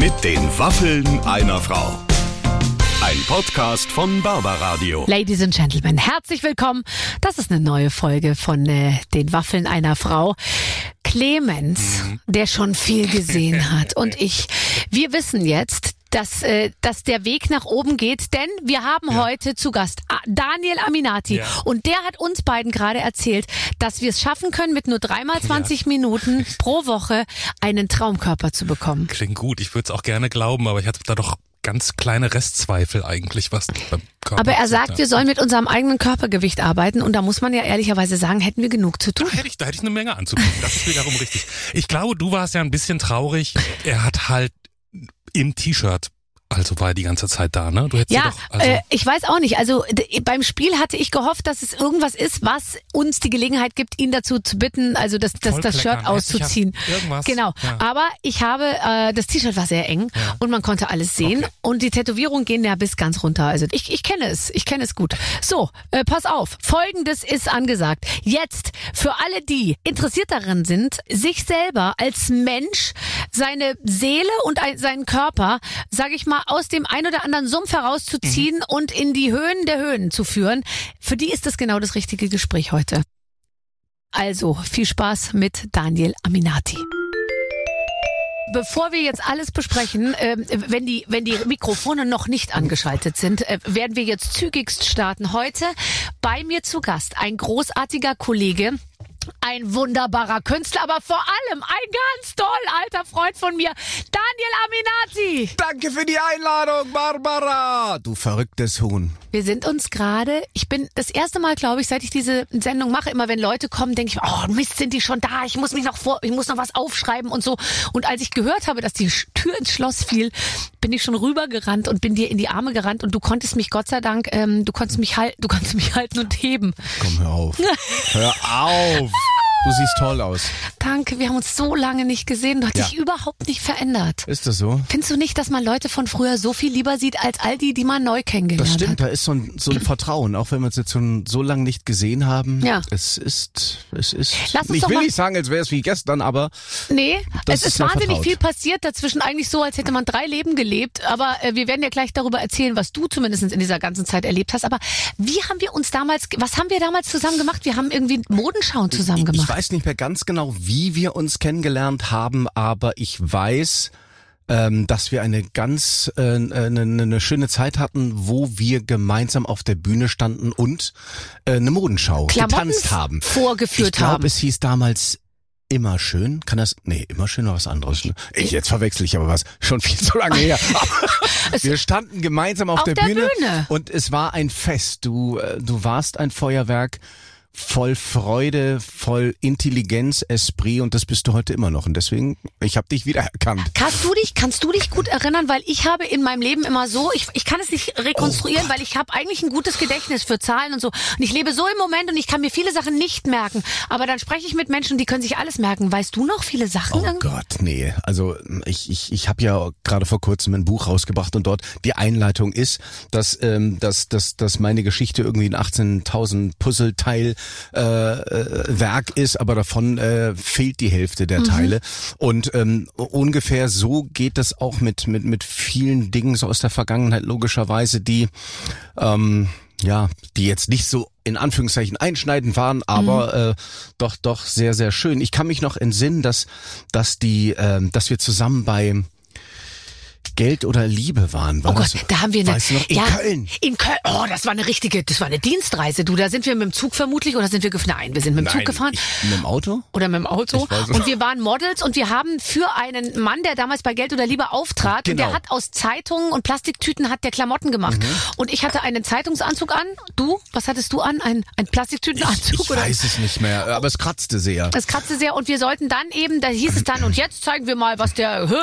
Mit den Waffeln einer Frau. Ein Podcast von Barbaradio. Ladies and Gentlemen, herzlich willkommen. Das ist eine neue Folge von den Waffeln einer Frau. Clemens, der schon viel gesehen hat, und wir wissen jetzt, dass der Weg nach oben geht, denn wir haben heute zu Gast Daniel Aminati, und der hat uns beiden gerade erzählt, dass wir es schaffen können, mit nur 3x 20 Minuten pro Woche einen Traumkörper zu bekommen. Klingt gut, ich würde es auch gerne glauben, aber ich hatte da doch ganz kleine Restzweifel eigentlich, was beim Körper. Aber er sagt, wir sollen mit unserem eigenen Körpergewicht arbeiten, und da muss man ja ehrlicherweise sagen, hätten wir genug zu tun. Da hätte ich eine Menge anzubieten, das ist wiederum richtig. Ich glaube, du warst ja ein bisschen traurig, er hat halt im T-Shirt, also war er die ganze Zeit da, ne? Du hättest ich weiß auch nicht. Also beim Spiel hatte ich gehofft, dass es irgendwas ist, was uns die Gelegenheit gibt, ihn dazu zu bitten, also das Shirt auszuziehen. Irgendwas. Genau. Ja. Aber ich habe, das T-Shirt war sehr eng und man konnte alles sehen. Okay. Und die Tätowierungen gehen ja bis ganz runter. Also ich kenne es gut. So, pass auf. Folgendes ist angesagt. Jetzt, für alle, die interessiert daran sind, sich selber als Mensch, seine Seele und seinen Körper, sage ich mal, aus dem ein oder anderen Sumpf herauszuziehen und in die Höhen der Höhen zu führen. Für die ist das genau das richtige Gespräch heute. Also, viel Spaß mit Daniel Aminati. Bevor wir jetzt alles besprechen, wenn die Mikrofone noch nicht angeschaltet sind, werden wir jetzt zügigst starten. Heute bei mir zu Gast ein großartiger Kollege, ein wunderbarer Künstler, aber vor allem ein ganz toll alter Freund von mir, Daniel Aminati. Danke für die Einladung, Barbara. Du verrücktes Huhn. Wir sind uns gerade, ich bin das erste Mal, glaube ich, seit ich diese Sendung mache, immer wenn Leute kommen, denke ich, oh Mist, sind die schon da, ich muss noch was aufschreiben und so. Und als ich gehört habe, dass die Tür ins Schloss fiel, bin ich schon rübergerannt und bin dir in die Arme gerannt, und du konntest mich, Gott sei Dank, du konntest mich halten und heben. Komm, hör auf. Hör auf. Du siehst toll aus. Danke, wir haben uns so lange nicht gesehen. Du hast dich überhaupt nicht verändert. Ist das so? Findest du nicht, dass man Leute von früher so viel lieber sieht, als all die man neu kennengelernt hat? Das stimmt, da ist so ein Vertrauen, auch wenn wir uns jetzt schon so lange nicht gesehen haben. Ja. Es ist. Lass uns ich will nicht sagen, als wäre es wie gestern, aber. Nee, es ist wahnsinnig vertraut. viel passiert dazwischen, eigentlich so, als hätte man 3 Leben gelebt. Aber wir werden ja gleich darüber erzählen, was du zumindest in dieser ganzen Zeit erlebt hast. Aber was haben wir damals zusammen gemacht? Wir haben irgendwie Modenschauen zusammen gemacht. Ich weiß nicht mehr ganz genau, wie wir uns kennengelernt haben, aber ich weiß, dass wir eine ganz eine schöne Zeit hatten, wo wir gemeinsam auf der Bühne standen und eine Modenschau getanzt haben. Vorgeführt ich glaube, es hieß damals Immer schön. Immer schön war was anderes. Jetzt verwechsel ich aber was. Schon viel zu lange her. Wir standen gemeinsam auf der Bühne und es war ein Fest. Du warst ein Feuerwerk. Voll Freude, voll Intelligenz, Esprit, und das bist du heute immer noch. Und deswegen, ich habe dich wiedererkannt. Kannst du dich gut erinnern? Weil ich habe in meinem Leben immer so, ich kann es nicht rekonstruieren, weil ich habe eigentlich ein gutes Gedächtnis für Zahlen und so. Und ich lebe so im Moment und ich kann mir viele Sachen nicht merken. Aber dann spreche ich mit Menschen, die können sich alles merken. Weißt du noch viele Sachen? Oh Gott, nee. Also ich habe ja gerade vor kurzem ein Buch rausgebracht, und dort die Einleitung ist, dass meine Geschichte irgendwie ein 18.000 Puzzleteil Werk ist, aber davon fehlt die Hälfte der Teile. Und ungefähr so geht das auch mit vielen Dingen so aus der Vergangenheit, logischerweise, die jetzt nicht so in Anführungszeichen einschneidend waren, aber doch sehr, sehr schön. Ich kann mich noch entsinnen, dass wir zusammen bei Geld oder Liebe waren. Oh Gott, da haben wir Köln. In Köln. Oh, das war eine Dienstreise. Du, da sind wir mit dem Zug vermutlich, oder sind wir Nein, wir sind mit dem Zug gefahren. Mit dem Auto? Oder mit dem Auto. Und wir waren Models, und wir haben für einen Mann, der damals bei Geld oder Liebe auftrat, genau. Und der hat aus Zeitungen und Plastiktüten hat der Klamotten gemacht. Und ich hatte einen Zeitungsanzug an. Du, was hattest du an? Ein Plastiktütenanzug? Ich weiß es nicht mehr, aber es kratzte sehr. Und wir sollten dann eben, da hieß es dann, und jetzt zeigen wir mal, was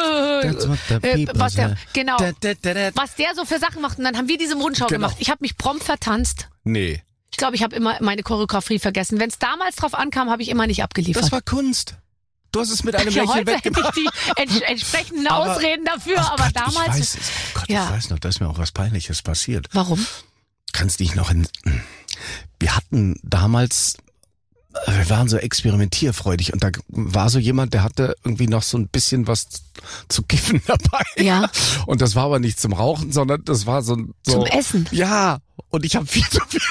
der so für Sachen macht. Und dann haben wir diese Modenschau gemacht. Ich habe mich prompt vertanzt. Nee. Ich glaube, ich habe immer meine Choreografie vergessen. Wenn es damals drauf ankam, habe ich immer nicht abgeliefert. Das war Kunst. Du hast es mit einem Lächeln weggemacht. Heute hätte ich die entsprechenden Ausreden dafür, aber damals... Ich weiß noch, da ist mir auch was Peinliches passiert. Warum? Kannst dich noch wir hatten damals wir waren so experimentierfreudig und da war so jemand, der hatte irgendwie noch so ein bisschen was zu kiffen dabei. Ja. Und das war aber nicht zum Rauchen, sondern das war so Zum Essen. Ja. Und ich habe viel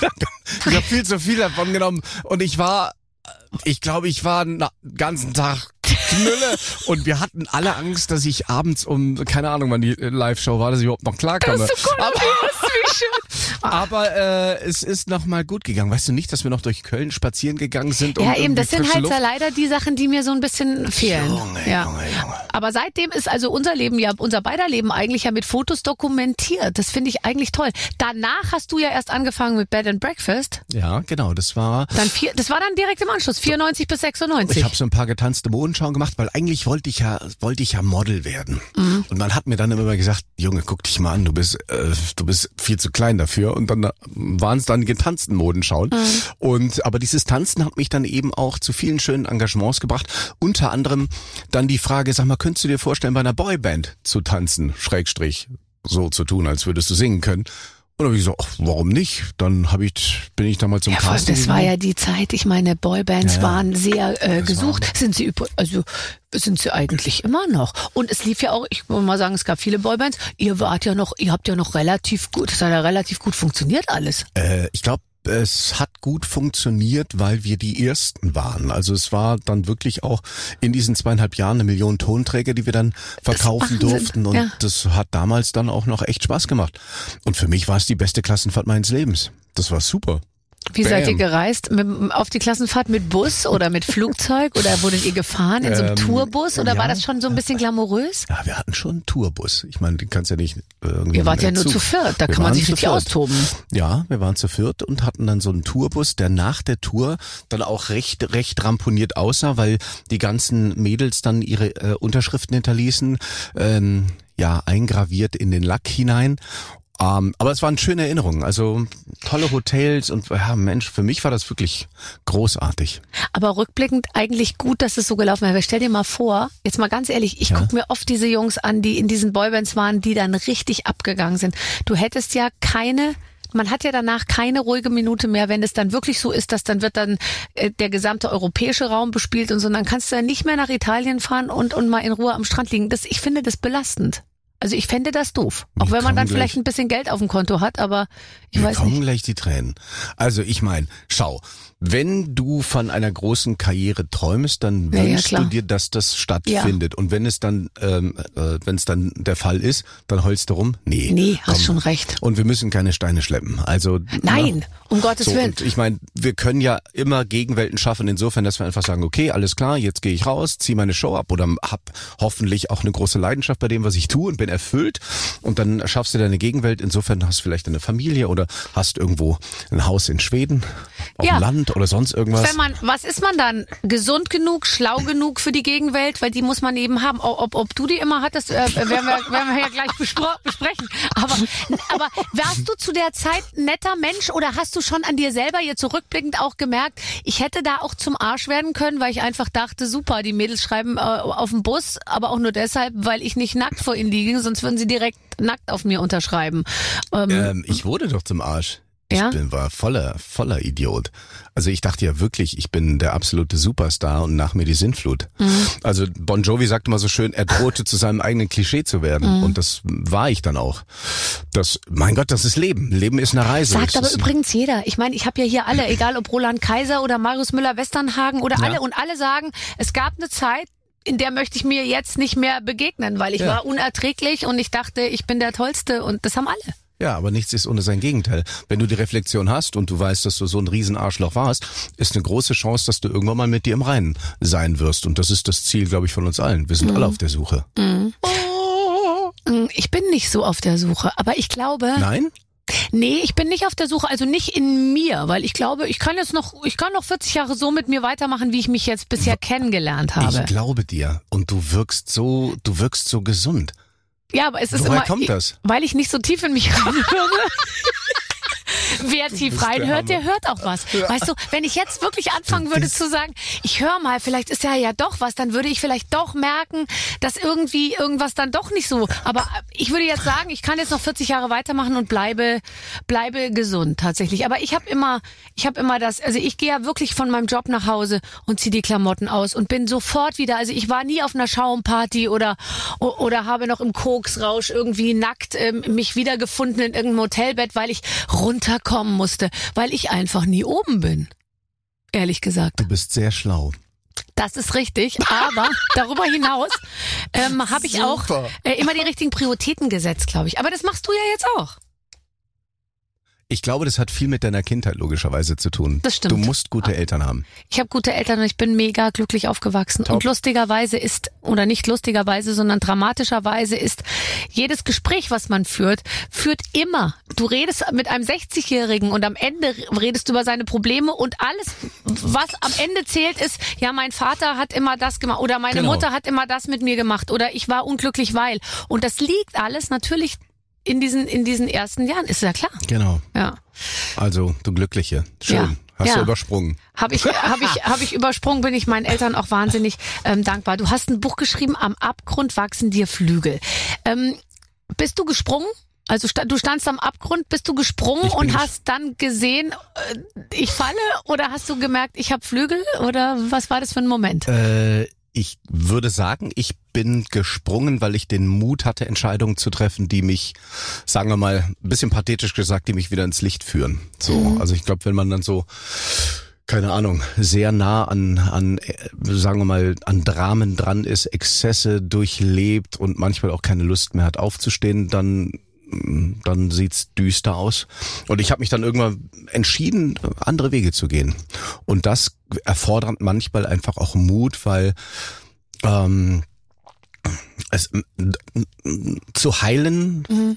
zu viel davon genommen und ich glaube, ich war den ganzen Tag Knülle und wir hatten alle Angst, dass ich abends keine Ahnung, wann die Live-Show war, dass ich überhaupt noch klarkomme. Das ist so cool, wie schön. Aber es ist noch mal gut gegangen. Weißt du nicht, dass wir noch durch Köln spazieren gegangen sind? Ja, eben, das sind frische halt Luft? leider die Sachen, die mir so ein bisschen fehlen. Junge. Aber seitdem ist also unser beider Leben eigentlich ja mit Fotos dokumentiert. Das finde ich eigentlich toll. Danach hast du ja erst angefangen mit Bed and Breakfast. Ja, genau. Das war dann direkt im Anschluss, 94 bis 96. Ich habe so ein paar getanzte Modenschauen gemacht, weil eigentlich wollte ich ja Model werden. Mhm. Und man hat mir dann immer gesagt, Junge, guck dich mal an, du bist viel zu klein dafür. Und dann waren es dann die getanzten Modenschauen. Mhm. Aber dieses Tanzen hat mich dann eben auch zu vielen schönen Engagements gebracht. Unter anderem dann die Frage, sag mal, könntest du dir vorstellen, bei einer Boyband zu tanzen, Schrägstrich, so zu tun, als würdest du singen können? Und dann habe ich gesagt, warum nicht? Dann bin ich da mal zum Casting. Das war ja die Zeit, ich meine, Boybands waren sehr gesucht. Sind sie eigentlich immer noch. Und es lief ja auch, ich muss mal sagen, es gab viele Boybands. Ihr habt ja noch relativ gut, es hat ja relativ gut funktioniert alles. Ich glaube, es hat gut funktioniert, weil wir die Ersten waren. Also es war dann wirklich auch in diesen 2,5 Jahren 1 Million Tonträger, die wir dann verkaufen durften. Und das hat damals dann auch noch echt Spaß gemacht. Und für mich war es die beste Klassenfahrt meines Lebens. Das war super. Wie seid ihr gereist? Auf die Klassenfahrt mit Bus oder mit Flugzeug? Oder wurdet ihr gefahren in so einem Tourbus? Oder war das schon so ein bisschen glamourös? Ja, wir hatten schon einen Tourbus. Ich meine, den kannst ja nicht irgendwie. Ihr wart ja nur zu viert, da kann man sich richtig austoben. Ja, wir waren zu viert und hatten dann so einen Tourbus, der nach der Tour dann auch recht ramponiert aussah, weil die ganzen Mädels dann ihre Unterschriften hinterließen, eingraviert in den Lack hinein. Aber es waren schöne Erinnerungen, also tolle Hotels und Mensch, für mich war das wirklich großartig. Aber rückblickend eigentlich gut, dass es so gelaufen ist. Stell dir mal vor, jetzt mal ganz ehrlich, ich gucke mir oft diese Jungs an, die in diesen Boybands waren, die dann richtig abgegangen sind. Du hättest ja man hat ja danach keine ruhige Minute mehr, wenn es dann wirklich so ist, dass dann wird dann der gesamte europäische Raum bespielt und so, dann kannst du ja nicht mehr nach Italien fahren und mal in Ruhe am Strand liegen. Ich finde das belastend. Also ich fände das doof. Auch wenn man dann vielleicht ein bisschen Geld auf dem Konto hat, aber ich weiß nicht. Mir kommen gleich die Tränen. Also ich meine, schau, wenn du von einer großen Karriere träumst, dann wünschst du dir, dass das stattfindet. Ja. Und wenn es dann der Fall ist, dann heulst du rum. Nee, hast schon recht. Und wir müssen keine Steine schleppen. Also nein, um Gottes Willen. Und ich meine, wir können ja immer Gegenwelten schaffen, insofern, dass wir einfach sagen, okay, alles klar, jetzt gehe ich raus, ziehe meine Show ab oder hab hoffentlich auch eine große Leidenschaft bei dem, was ich tue und bin erfüllt. Und dann schaffst du deine Gegenwelt. Insofern hast du vielleicht eine Familie oder hast irgendwo ein Haus in Schweden, auf dem Land oder sonst irgendwas. Was ist man dann? Gesund genug, schlau genug für die Gegenwelt? Weil die muss man eben haben. Ob du die immer hattest, werden wir ja gleich besprechen. Aber warst du zu der Zeit ein netter Mensch oder hast du schon an dir selber jetzt zurückblickend auch gemerkt, ich hätte da auch zum Arsch werden können, weil ich einfach dachte, super, die Mädels schreiben auf dem Bus, aber auch nur deshalb, weil ich nicht nackt vor ihnen liege, sonst würden sie direkt nackt auf mir unterschreiben. Ich wurde doch zum Arsch. Ja? Ich war voller Idiot. Also ich dachte ja wirklich, ich bin der absolute Superstar und nach mir die Sintflut. Mhm. Also Bon Jovi sagte mal so schön, er drohte zu seinem eigenen Klischee zu werden. Und das war ich dann auch. Mein Gott, das ist Leben. Leben ist eine Reise. Sagt aber übrigens jeder. Ich meine, ich habe ja hier alle, egal ob Roland Kaiser oder Marius Müller-Westernhagen oder alle. Und alle sagen, es gab eine Zeit, in der möchte ich mir jetzt nicht mehr begegnen, weil ich war unerträglich und ich dachte, ich bin der Tollste und das haben alle. Ja, aber nichts ist ohne sein Gegenteil. Wenn du die Reflexion hast und du weißt, dass du so ein Riesenarschloch warst, ist eine große Chance, dass du irgendwann mal mit dir im Reinen sein wirst. Und das ist das Ziel, glaube ich, von uns allen. Wir sind alle auf der Suche. Ich bin nicht so auf der Suche, aber ich glaube... Nein? Nee, ich bin nicht auf der Suche, also nicht in mir, weil ich glaube, ich kann noch 40 Jahre so mit mir weitermachen, wie ich mich jetzt bisher kennengelernt habe. Ich glaube dir. Und du wirkst so gesund. Ja, aber es ist Woher kommt das? Weil ich nicht so tief in mich reinhöre. Wer tief reinhört, der hört auch was. Ja. Weißt du, wenn ich jetzt wirklich anfangen würde zu sagen, ich höre mal, vielleicht ist ja doch was, dann würde ich vielleicht doch merken, dass irgendwie irgendwas dann doch nicht so. Aber ich würde jetzt sagen, ich kann jetzt noch 40 Jahre weitermachen und bleibe gesund tatsächlich. Aber ich habe immer das, also ich gehe ja wirklich von meinem Job nach Hause und ziehe die Klamotten aus und bin sofort wieder, also ich war nie auf einer Schaumparty oder habe noch im Koksrausch irgendwie nackt mich wiedergefunden in irgendeinem Hotelbett, weil ich runterkommen musste, weil ich einfach nie oben bin. Ehrlich gesagt. Du bist sehr schlau. Das ist richtig, aber darüber hinaus habe ich auch immer die richtigen Prioritäten gesetzt, glaube ich. Aber das machst du ja jetzt auch. Ich glaube, das hat viel mit deiner Kindheit logischerweise zu tun. Das stimmt. Du musst gute Eltern haben. Ich habe gute Eltern und ich bin mega glücklich aufgewachsen. Top. Und lustigerweise oder nicht lustigerweise, sondern dramatischerweise ist jedes Gespräch, was man führt immer. Du redest mit einem 60-Jährigen und am Ende redest du über seine Probleme und alles, was am Ende zählt, ist, ja, mein Vater hat immer das gemacht oder meine Mutter hat immer das mit mir gemacht oder ich war unglücklich, weil. Und das liegt alles natürlich in diesen ersten Jahren, ist ja klar. Genau. Ja. Also, du Glückliche. Schön. Ja. Hast du übersprungen. Hab ich übersprungen, bin ich meinen Eltern auch wahnsinnig dankbar. Du hast ein Buch geschrieben, Am Abgrund wachsen dir Flügel. Bist du gesprungen? Also du standst am Abgrund, bist du gesprungen und hast dann gesehen, ich falle, oder hast du gemerkt, ich habe Flügel, oder was war das für ein Moment? Ich würde sagen, ich bin gesprungen, weil ich den Mut hatte, Entscheidungen zu treffen, die mich, sagen wir mal, ein bisschen pathetisch gesagt, die mich wieder ins Licht führen. So, also ich glaube, wenn man dann so, keine Ahnung, sehr nah an sagen wir mal, an Dramen dran ist, Exzesse durchlebt und manchmal auch keine Lust mehr hat aufzustehen, dann sieht's düster aus. Und ich habe mich dann irgendwann entschieden, andere Wege zu gehen. Und das erfordert manchmal einfach auch Mut, weil es zu heilen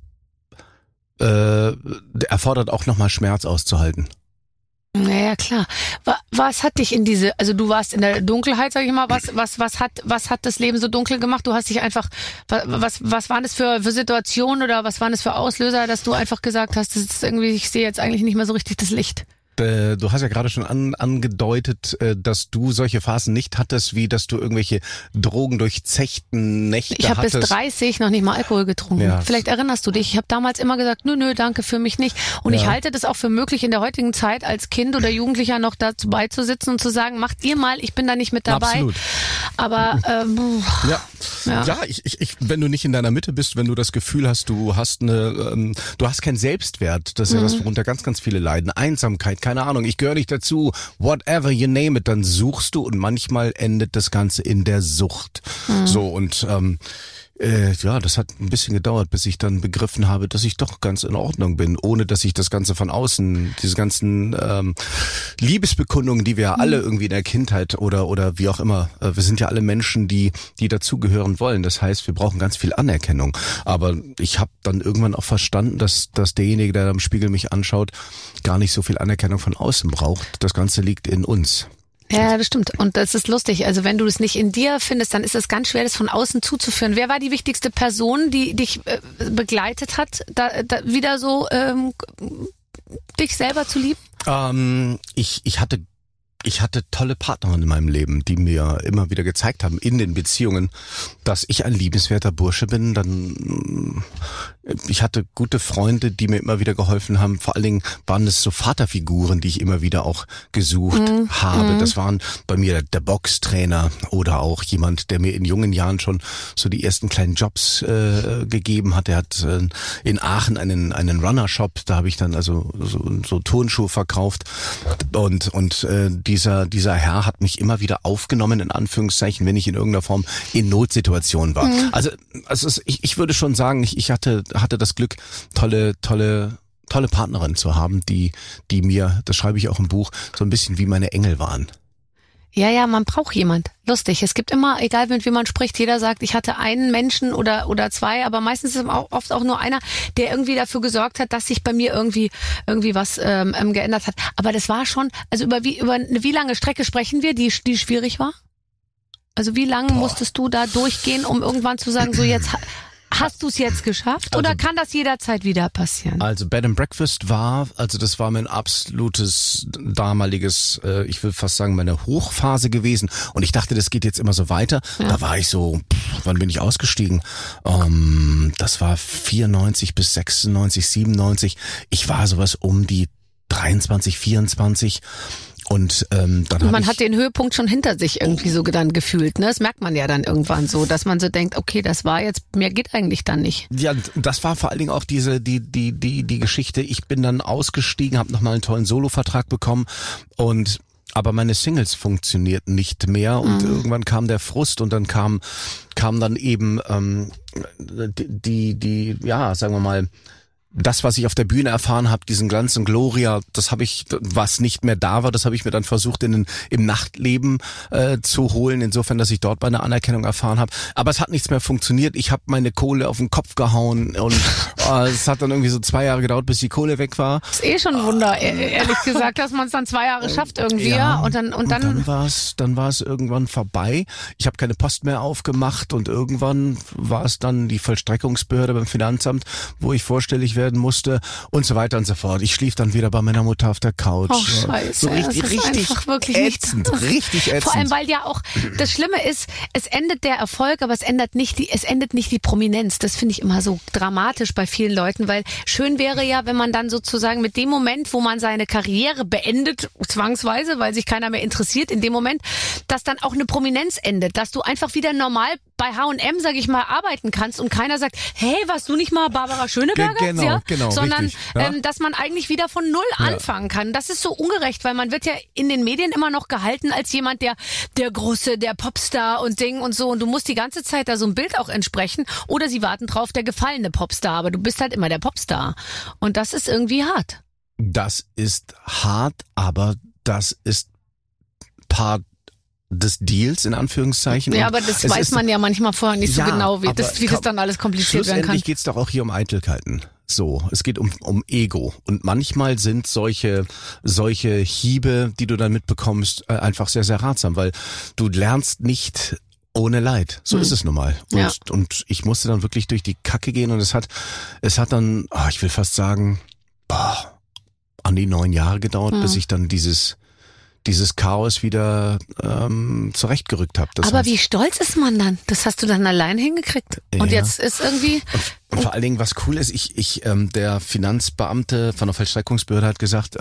erfordert auch nochmal Schmerz auszuhalten. Naja, klar. Was hat dich also du warst in der Dunkelheit, sag ich mal, was hat das Leben so dunkel gemacht? Du hast dich einfach, was waren das für Situationen oder was waren das für Auslöser, dass du einfach gesagt hast, das ist irgendwie, ich sehe jetzt eigentlich nicht mehr so richtig das Licht? Du hast ja gerade schon angedeutet, dass du solche Phasen nicht hattest, wie dass du irgendwelche drogendurchzechten Nächte hattest. Ich habe bis 30 noch nicht mal Alkohol getrunken. Ja. Vielleicht erinnerst du dich. Ich habe damals immer gesagt, nö, danke, für mich nicht. Und ich halte das auch für möglich, in der heutigen Zeit als Kind oder Jugendlicher noch dazu beizusitzen und zu sagen, macht ihr mal, ich bin da nicht mit dabei. Absolut. Aber ich, wenn du nicht in deiner Mitte bist, wenn du das Gefühl hast, du hast keinen Selbstwert, das ist ja das, worunter ganz, ganz viele leiden. Einsamkeit, keine Ahnung, ich gehöre nicht dazu, whatever you name it, dann suchst du und manchmal endet das Ganze in der Sucht. So, und das hat ein bisschen gedauert, bis ich dann begriffen habe, dass ich doch ganz in Ordnung bin, ohne dass ich das Ganze von außen, diese ganzen Liebesbekundungen, die wir ja alle irgendwie in der Kindheit oder wie auch immer, wir sind ja alle Menschen, die dazugehören wollen. Das heißt, wir brauchen ganz viel Anerkennung. Aber ich habe dann irgendwann auch verstanden, dass derjenige, der am Spiegel mich anschaut, gar nicht so viel Anerkennung von außen braucht. Das Ganze liegt in uns. Ja, das stimmt. Und das ist lustig. Also wenn du es nicht in dir findest, dann ist es ganz schwer, das von außen zuzuführen. Wer war die wichtigste Person, die dich begleitet hat, da wieder so dich selber zu lieben? Ich hatte tolle Partnerinnen in meinem Leben, die mir immer wieder gezeigt haben in den Beziehungen, dass ich ein liebenswerter Bursche bin. Ich hatte gute Freunde, die mir immer wieder geholfen haben. Vor allen Dingen waren es so Vaterfiguren, die ich immer wieder auch gesucht habe. Das waren bei mir der Boxtrainer oder auch jemand, der mir in jungen Jahren schon so die ersten kleinen Jobs gegeben hat. Er hat in Aachen einen Runner-Shop, da habe ich dann also so Turnschuhe verkauft und dieser Herr hat mich immer wieder aufgenommen, in Anführungszeichen, wenn ich in irgendeiner Form in Notsituation war. Also ich würde schon sagen, ich hatte das Glück, tolle Partnerinnen zu haben, die mir, das schreibe ich auch im Buch, so ein bisschen wie meine Engel waren. Ja, man braucht jemand. Lustig. Es gibt immer, egal mit wem man spricht, jeder sagt, ich hatte einen Menschen oder zwei, aber meistens ist es oft auch nur einer, der irgendwie dafür gesorgt hat, dass sich bei mir irgendwie was geändert hat. Aber das war schon, also über wie lange Strecke sprechen wir, die schwierig war? Also wie lange musstest du da durchgehen, um irgendwann zu sagen, so jetzt Hast du es jetzt geschafft oder kann das jederzeit wieder passieren? Also Bed and Breakfast das war mein absolutes damaliges, ich will fast sagen, meine Hochphase gewesen. Und ich dachte, das geht jetzt immer so weiter. Ja. Da war ich so, wann bin ich ausgestiegen? Das war 94 bis 96, 97. Ich war sowas um die 23, 24. Und man hat den Höhepunkt schon hinter sich irgendwie so dann gefühlt, ne? Das merkt man ja dann irgendwann so, dass man so denkt, okay, das war jetzt, mehr geht eigentlich dann nicht. Ja, das war vor allen Dingen auch die Geschichte. Ich bin dann ausgestiegen, habe nochmal einen tollen Solo-Vertrag bekommen aber meine Singles funktionierten nicht mehr und irgendwann kam der Frust und dann kam dann eben sagen wir mal, das, was ich auf der Bühne erfahren habe, diesen Glanz und Gloria, was nicht mehr da war, das habe ich mir dann versucht im Nachtleben zu holen, insofern, dass ich dort meine Anerkennung erfahren habe. Aber es hat nichts mehr funktioniert. Ich habe meine Kohle auf den Kopf gehauen und es hat dann irgendwie so 2 Jahre gedauert, bis die Kohle weg war. Das ist ein Wunder, ehrlich gesagt, dass man es dann 2 Jahre schafft irgendwie. Ja, und dann war es irgendwann vorbei. Ich habe keine Post mehr aufgemacht und irgendwann war es dann die Vollstreckungsbehörde beim Finanzamt, wo ich vorstellig werden musste und so weiter und so fort. Ich schlief dann wieder bei meiner Mutter auf der Couch. Oh, scheiße. So richtig ätzend. Richtig ätzend. Vor allem, weil ja auch, das Schlimme ist, es endet der Erfolg, aber es endet nicht die Prominenz. Das finde ich immer so dramatisch bei vielen Leuten, weil schön wäre ja, wenn man dann sozusagen mit dem Moment, wo man seine Karriere beendet, zwangsweise, weil sich keiner mehr interessiert, in dem Moment, dass dann auch eine Prominenz endet, dass du einfach wieder normal bei H&M, sag ich mal, arbeiten kannst und keiner sagt, hey, warst du nicht mal Barbara Schöneberger? Genau, sondern richtig, ja. Dass man eigentlich wieder von Null anfangen kann. Das ist so ungerecht, weil man wird ja in den Medien immer noch gehalten als jemand, der Große, der Popstar und Ding und so. Und du musst die ganze Zeit da so ein Bild auch entsprechen. Oder sie warten drauf, der gefallene Popstar. Aber du bist halt immer der Popstar. Und das ist irgendwie hart. Das ist hart, aber das ist Part des Deals, in Anführungszeichen. Ja, aber das weiß man ja manchmal vorher nicht so genau, wie das dann alles kompliziert werden kann. Schlussendlich geht's doch auch hier um Eitelkeiten. So, es geht um Ego. Und manchmal sind solche Hiebe, die du dann mitbekommst, einfach sehr, sehr ratsam, weil du lernst nicht ohne Leid. So ist es nun mal. Und ich musste dann wirklich durch die Kacke gehen und es hat dann, ich will fast sagen, an die 9 Jahre gedauert, bis ich dann dieses Chaos wieder zurechtgerückt habe. Aber wie stolz ist man dann? Das hast du dann allein hingekriegt. Und jetzt ist irgendwie... Und vor allen Dingen, was cool ist, der Finanzbeamte von der Vollstreckungsbehörde hat gesagt,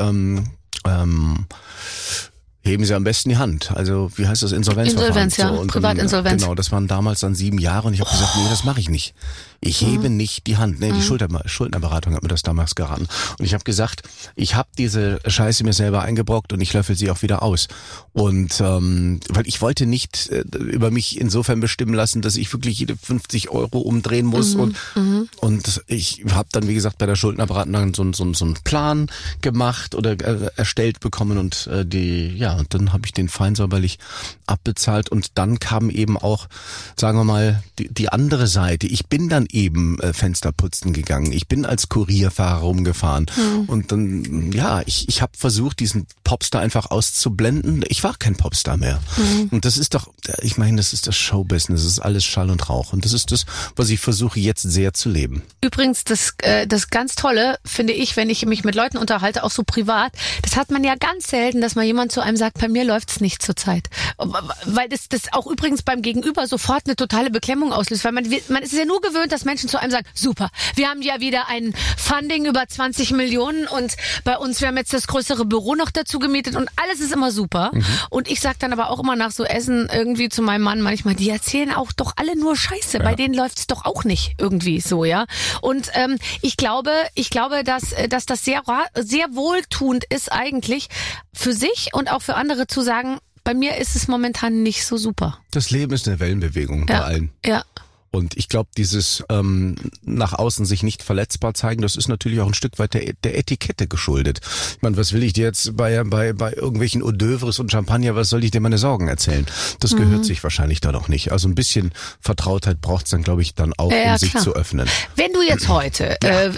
heben Sie am besten die Hand. Also, wie heißt das? Insolvenz, ja. So, Privatinsolvenz. Genau, das waren damals dann 7 Jahre und ich habe gesagt, nee, das mache ich nicht. Ich hebe nicht die Hand. Nee, die Schuldnerberatung hat mir das damals geraten. Und ich habe gesagt, ich habe diese Scheiße mir selber eingebrockt und ich löffel sie auch wieder aus. Und weil ich wollte nicht über mich insofern bestimmen lassen, dass ich wirklich jede 50 Euro umdrehen muss. Und ich habe dann, wie gesagt, bei der Schuldnerberatung so einen Plan gemacht oder erstellt bekommen und und dann habe ich den fein säuberlich abbezahlt und dann kam eben auch, sagen wir mal, die andere Seite. Ich bin dann eben Fenster putzen gegangen. Ich bin als Kurierfahrer rumgefahren und dann, ich habe versucht, diesen Popstar einfach auszublenden. Ich war kein Popstar mehr. Und das ist doch, ich meine, das ist das Showbusiness, das ist alles Schall und Rauch und das ist das, was ich versuche jetzt sehr zu leben. Übrigens, das ganz Tolle, finde ich, wenn ich mich mit Leuten unterhalte, auch so privat, das hat man ja ganz selten, dass mal jemand zu einem sagt, bei mir läuft's nicht zurzeit. Weil das auch übrigens beim Gegenüber sofort eine totale Beklemmung auslöst, weil man ist ja nur gewöhnt, dass Menschen zu einem sagen, super, wir haben ja wieder ein Funding über 20 Millionen und wir haben jetzt das größere Büro noch dazu gemietet und alles ist immer super. Und ich sag dann aber auch immer nach so Essen irgendwie zu meinem Mann manchmal, die erzählen auch doch alle nur Scheiße, bei denen läuft's doch auch nicht irgendwie so, ja. Und ich glaube, dass das sehr, sehr wohltuend ist eigentlich für sich und auch für andere zu sagen, bei mir ist es momentan nicht so super. Das Leben ist eine Wellenbewegung bei allen. Ja. Und ich glaube, dieses nach außen sich nicht verletzbar zeigen, das ist natürlich auch ein Stück weit der Etikette geschuldet. Ich meine, was will ich dir jetzt bei irgendwelchen Hors d'oeuvres und Champagner, was soll ich dir meine Sorgen erzählen? Das gehört sich wahrscheinlich da doch nicht. Also ein bisschen Vertrautheit braucht's dann, glaube ich, dann auch, um sich zu öffnen. Wenn du jetzt heute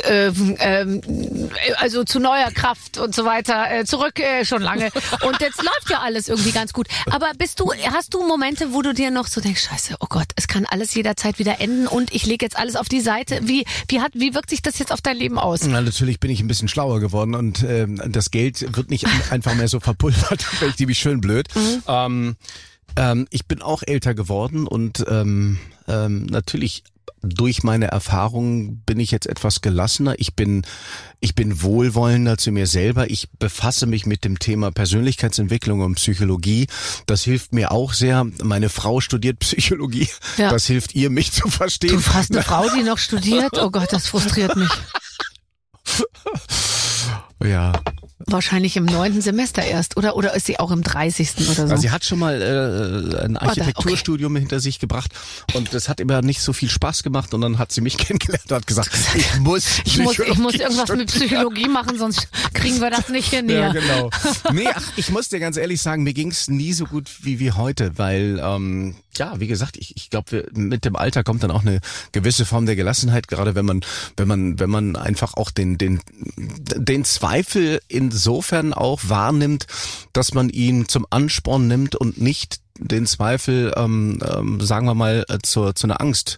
also zu neuer Kraft und so weiter zurück schon lange und jetzt läuft ja alles irgendwie ganz gut. Aber hast du Momente, wo du dir noch so denkst, Scheiße, oh Gott, es kann alles jederzeit wieder wieder enden und ich lege jetzt alles auf die Seite. Wie wirkt sich das jetzt auf dein Leben aus? Na, natürlich bin ich ein bisschen schlauer geworden und das Geld wird nicht einfach mehr so verpulvert, wäre ich ziemlich schön blöd. Ich bin auch älter geworden und natürlich durch meine Erfahrungen bin ich jetzt etwas gelassener. Ich bin wohlwollender zu mir selber. Ich befasse mich mit dem Thema Persönlichkeitsentwicklung und Psychologie. Das hilft mir auch sehr. Meine Frau studiert Psychologie. Ja. Das hilft ihr, mich zu verstehen. Du hast eine Frau, die noch studiert? Oh Gott, das frustriert mich. Ja. Wahrscheinlich im 9. Semester erst, oder ist sie auch im 30. oder so? Also sie hat schon mal ein Architekturstudium hinter sich gebracht und das hat immer nicht so viel Spaß gemacht und dann hat sie mich kennengelernt und hat gesagt, ich muss irgendwas mit Psychologie machen, sonst kriegen wir das nicht hin. Ja, genau. Nee, ich muss dir ganz ehrlich sagen, mir ging's nie so gut wie heute, weil ja, wie gesagt, ich glaube, mit dem Alter kommt dann auch eine gewisse Form der Gelassenheit, gerade wenn man einfach auch den Zweifel insofern auch wahrnimmt, dass man ihn zum Ansporn nimmt und nicht den Zweifel, sagen wir mal, zu einer Angst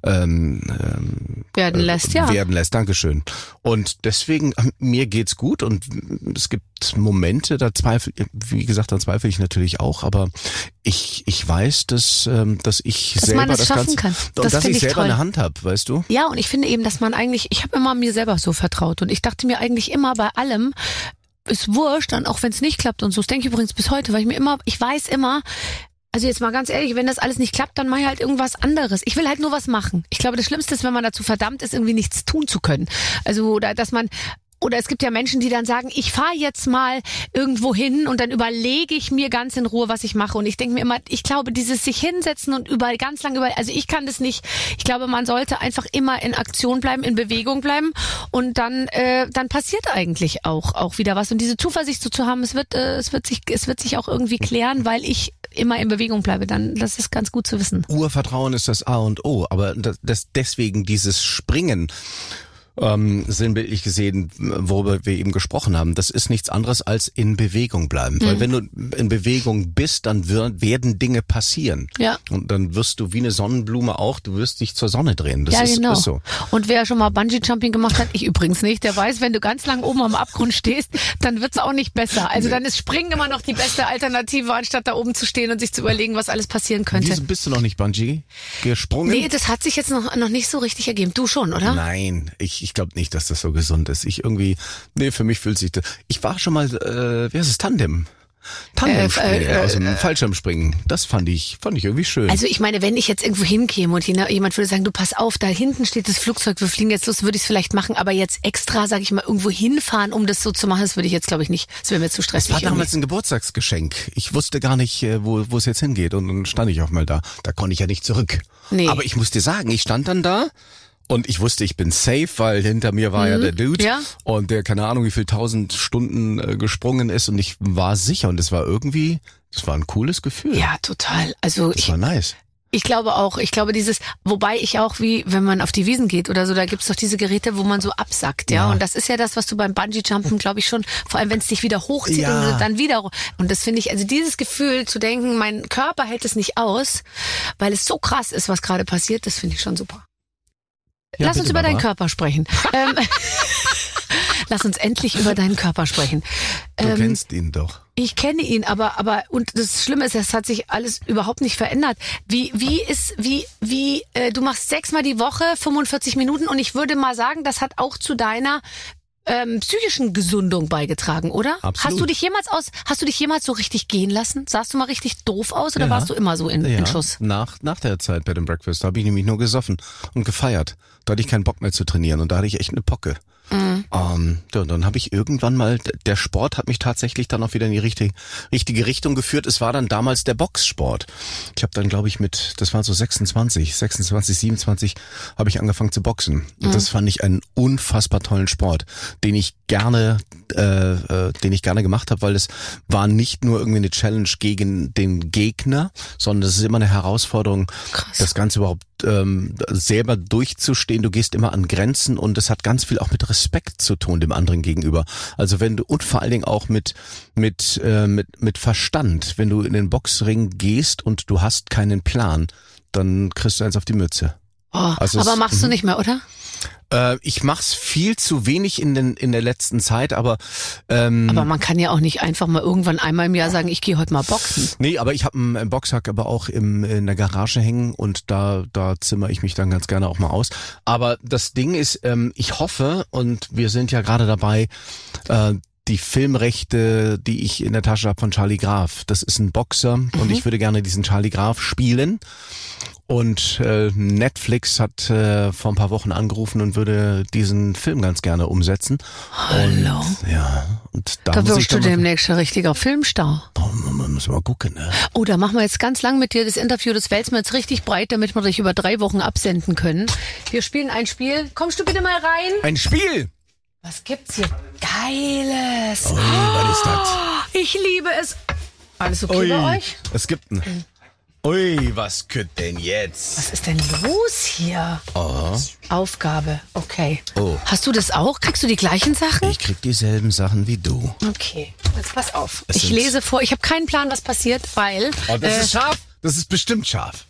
werden lässt. Dankeschön. Und deswegen, mir geht's gut und es gibt Momente, da zweifle ich natürlich auch, aber ich weiß, dass ich selber das Ganze kann. Und dass ich selber toll. eine Hand habe, weißt du? Ja, und ich finde eben, dass man eigentlich, ich habe immer mir selber so vertraut und ich dachte mir eigentlich immer bei allem, ist wurscht, dann auch wenn es nicht klappt und so. Das denke ich übrigens bis heute, weil ich weiß immer, also jetzt mal ganz ehrlich, wenn das alles nicht klappt, dann mache ich halt irgendwas anderes. Ich will halt nur was machen. Ich glaube, das Schlimmste ist, wenn man dazu verdammt ist, irgendwie nichts tun zu können. Also, oder es gibt ja Menschen, die dann sagen, ich fahre jetzt mal irgendwo hin und dann überlege ich mir ganz in Ruhe, was ich mache. Und ich denke mir immer, ich glaube, dieses sich hinsetzen und also ich kann das nicht. Ich glaube, man sollte einfach immer in Aktion bleiben, in Bewegung bleiben und dann passiert eigentlich auch wieder was. Und diese Zuversicht so zu haben, es wird sich auch irgendwie klären, weil ich immer in Bewegung bleibe. Dann, das ist ganz gut zu wissen. Urvertrauen ist das A und O, aber deswegen dieses Springen, sinnbildlich gesehen, worüber wir eben gesprochen haben, das ist nichts anderes als in Bewegung bleiben. Weil wenn du in Bewegung bist, dann werden Dinge passieren. Ja. Und dann wirst du wie eine Sonnenblume auch, du wirst dich zur Sonne drehen. Das ist so. Und wer schon mal Bungee-Jumping gemacht hat, ich übrigens nicht, der weiß, wenn du ganz lang oben am Abgrund stehst, dann wird's auch nicht besser. Also dann ist Springen immer noch die beste Alternative, anstatt da oben zu stehen und sich zu überlegen, was alles passieren könnte. Wieso bist du noch nicht Bungee gesprungen? Nee, das hat sich jetzt noch nicht so richtig ergeben. Du schon, oder? Nein, ich glaube nicht, dass das so gesund ist. Für mich fühlt sich das. Ich war schon mal, wie heißt es, Tandemspringen, aus dem Fallschirmspringen. Das fand ich irgendwie schön. Also ich meine, wenn ich jetzt irgendwo hinkäme und jemand würde sagen, du pass auf, da hinten steht das Flugzeug, wir fliegen jetzt los, würde ich es vielleicht machen, aber jetzt extra, sage ich mal, irgendwo hinfahren, um das so zu machen, das würde ich jetzt, glaube ich, nicht. Das wäre mir zu stressig. Das war damals ein Geburtstagsgeschenk. Ich wusste gar nicht, wo es jetzt hingeht und dann stand ich auch mal da. Da konnte ich ja nicht zurück. Nee. Aber ich muss dir sagen, ich stand dann da und ich wusste, ich bin safe, weil hinter mir war ja der Dude und der keine Ahnung wie viel 1000 Stunden gesprungen ist und ich war sicher und das war ein cooles Gefühl. Ja, total. Also das war nice. Ich glaube wobei ich auch wenn man auf die Wiesen geht oder so, da gibt's doch diese Geräte, wo man so absackt, ja. Und das ist ja das, was du beim Bungee-Jumpen, glaube ich schon, vor allem wenn es dich wieder hochzieht und dann wieder. Und das finde ich, also dieses Gefühl zu denken, mein Körper hält es nicht aus, weil es so krass ist, was gerade passiert, das finde ich schon super. Ja, Lass uns über deinen Körper sprechen. Lass uns endlich über deinen Körper sprechen. Du kennst ihn doch. Ich kenne ihn, aber und das Schlimme ist, es hat sich alles überhaupt nicht verändert. Du machst 6-mal die Woche 45 Minuten und ich würde mal sagen, das hat auch zu deiner psychischen Gesundung beigetragen, oder? Absolut. Hast du dich jemals so richtig gehen lassen? Sahst du mal richtig doof aus oder warst du immer so in Schuss? Nach der Zeit Bed and Breakfast habe ich nämlich nur gesoffen und gefeiert. Da hatte ich keinen Bock mehr zu trainieren und da hatte ich echt eine Pocke. Dann habe ich irgendwann mal, der Sport hat mich tatsächlich dann auch wieder in die richtige Richtung geführt. Es war dann damals der Boxsport. Ich habe dann, glaube ich, das waren so 26, 27 habe ich angefangen zu boxen. Und das fand ich einen unfassbar tollen Sport, den ich gerne gemacht habe, weil es war nicht nur irgendwie eine Challenge gegen den Gegner, sondern es ist immer eine Herausforderung, das Ganze überhaupt selber durchzustehen. Du gehst immer an Grenzen und es hat ganz viel auch mit Respekt zu tun dem anderen gegenüber. Also und vor allen Dingen auch mit Verstand. Wenn du in den Boxring gehst und du hast keinen Plan, dann kriegst du eins auf die Mütze. Oh, Also aber es- machst du nicht mehr, oder? Ich mach's viel zu wenig in der letzten Zeit, aber Aber man kann ja auch nicht einfach mal irgendwann einmal im Jahr sagen, ich gehe heute mal boxen. nee, aber ich habe einen Boxsack aber auch in der Garage hängen und da zimmer ich mich dann ganz gerne auch mal aus. Aber das Ding ist, ich hoffe, und wir sind ja gerade dabei, die Filmrechte, die ich in der Tasche habe von Charlie Graf. Das ist ein Boxer und ich würde gerne diesen Charlie Graf spielen. Und Netflix hat vor ein paar Wochen angerufen und würde diesen Film ganz gerne umsetzen. Hallo. Und, ja, und da Da muss ich wirst du dann mal, demnächst ein richtiger Filmstar. man muss mal gucken, ne? Oh, da machen wir jetzt ganz lang mit dir das Interview. Das wälzen wir jetzt richtig breit, damit wir dich über 3 Wochen absenden können. Wir spielen ein Spiel. Kommst du bitte mal rein? Ein Spiel! Was gibt's hier? Geiles. Ui, was ist das? Ich liebe es. Alles okay bei euch? Es gibt ein... Ui, was könnt denn jetzt? Was ist denn los hier? Oh, Aufgabe. Okay. Oh. Hast du das auch? Kriegst du die gleichen Sachen? ich krieg dieselben Sachen wie du. Okay. Jetzt pass auf. Es Ich sind- lese vor. Ich habe keinen Plan, was passiert, weil... Oh, das ist scharf. Das ist bestimmt scharf.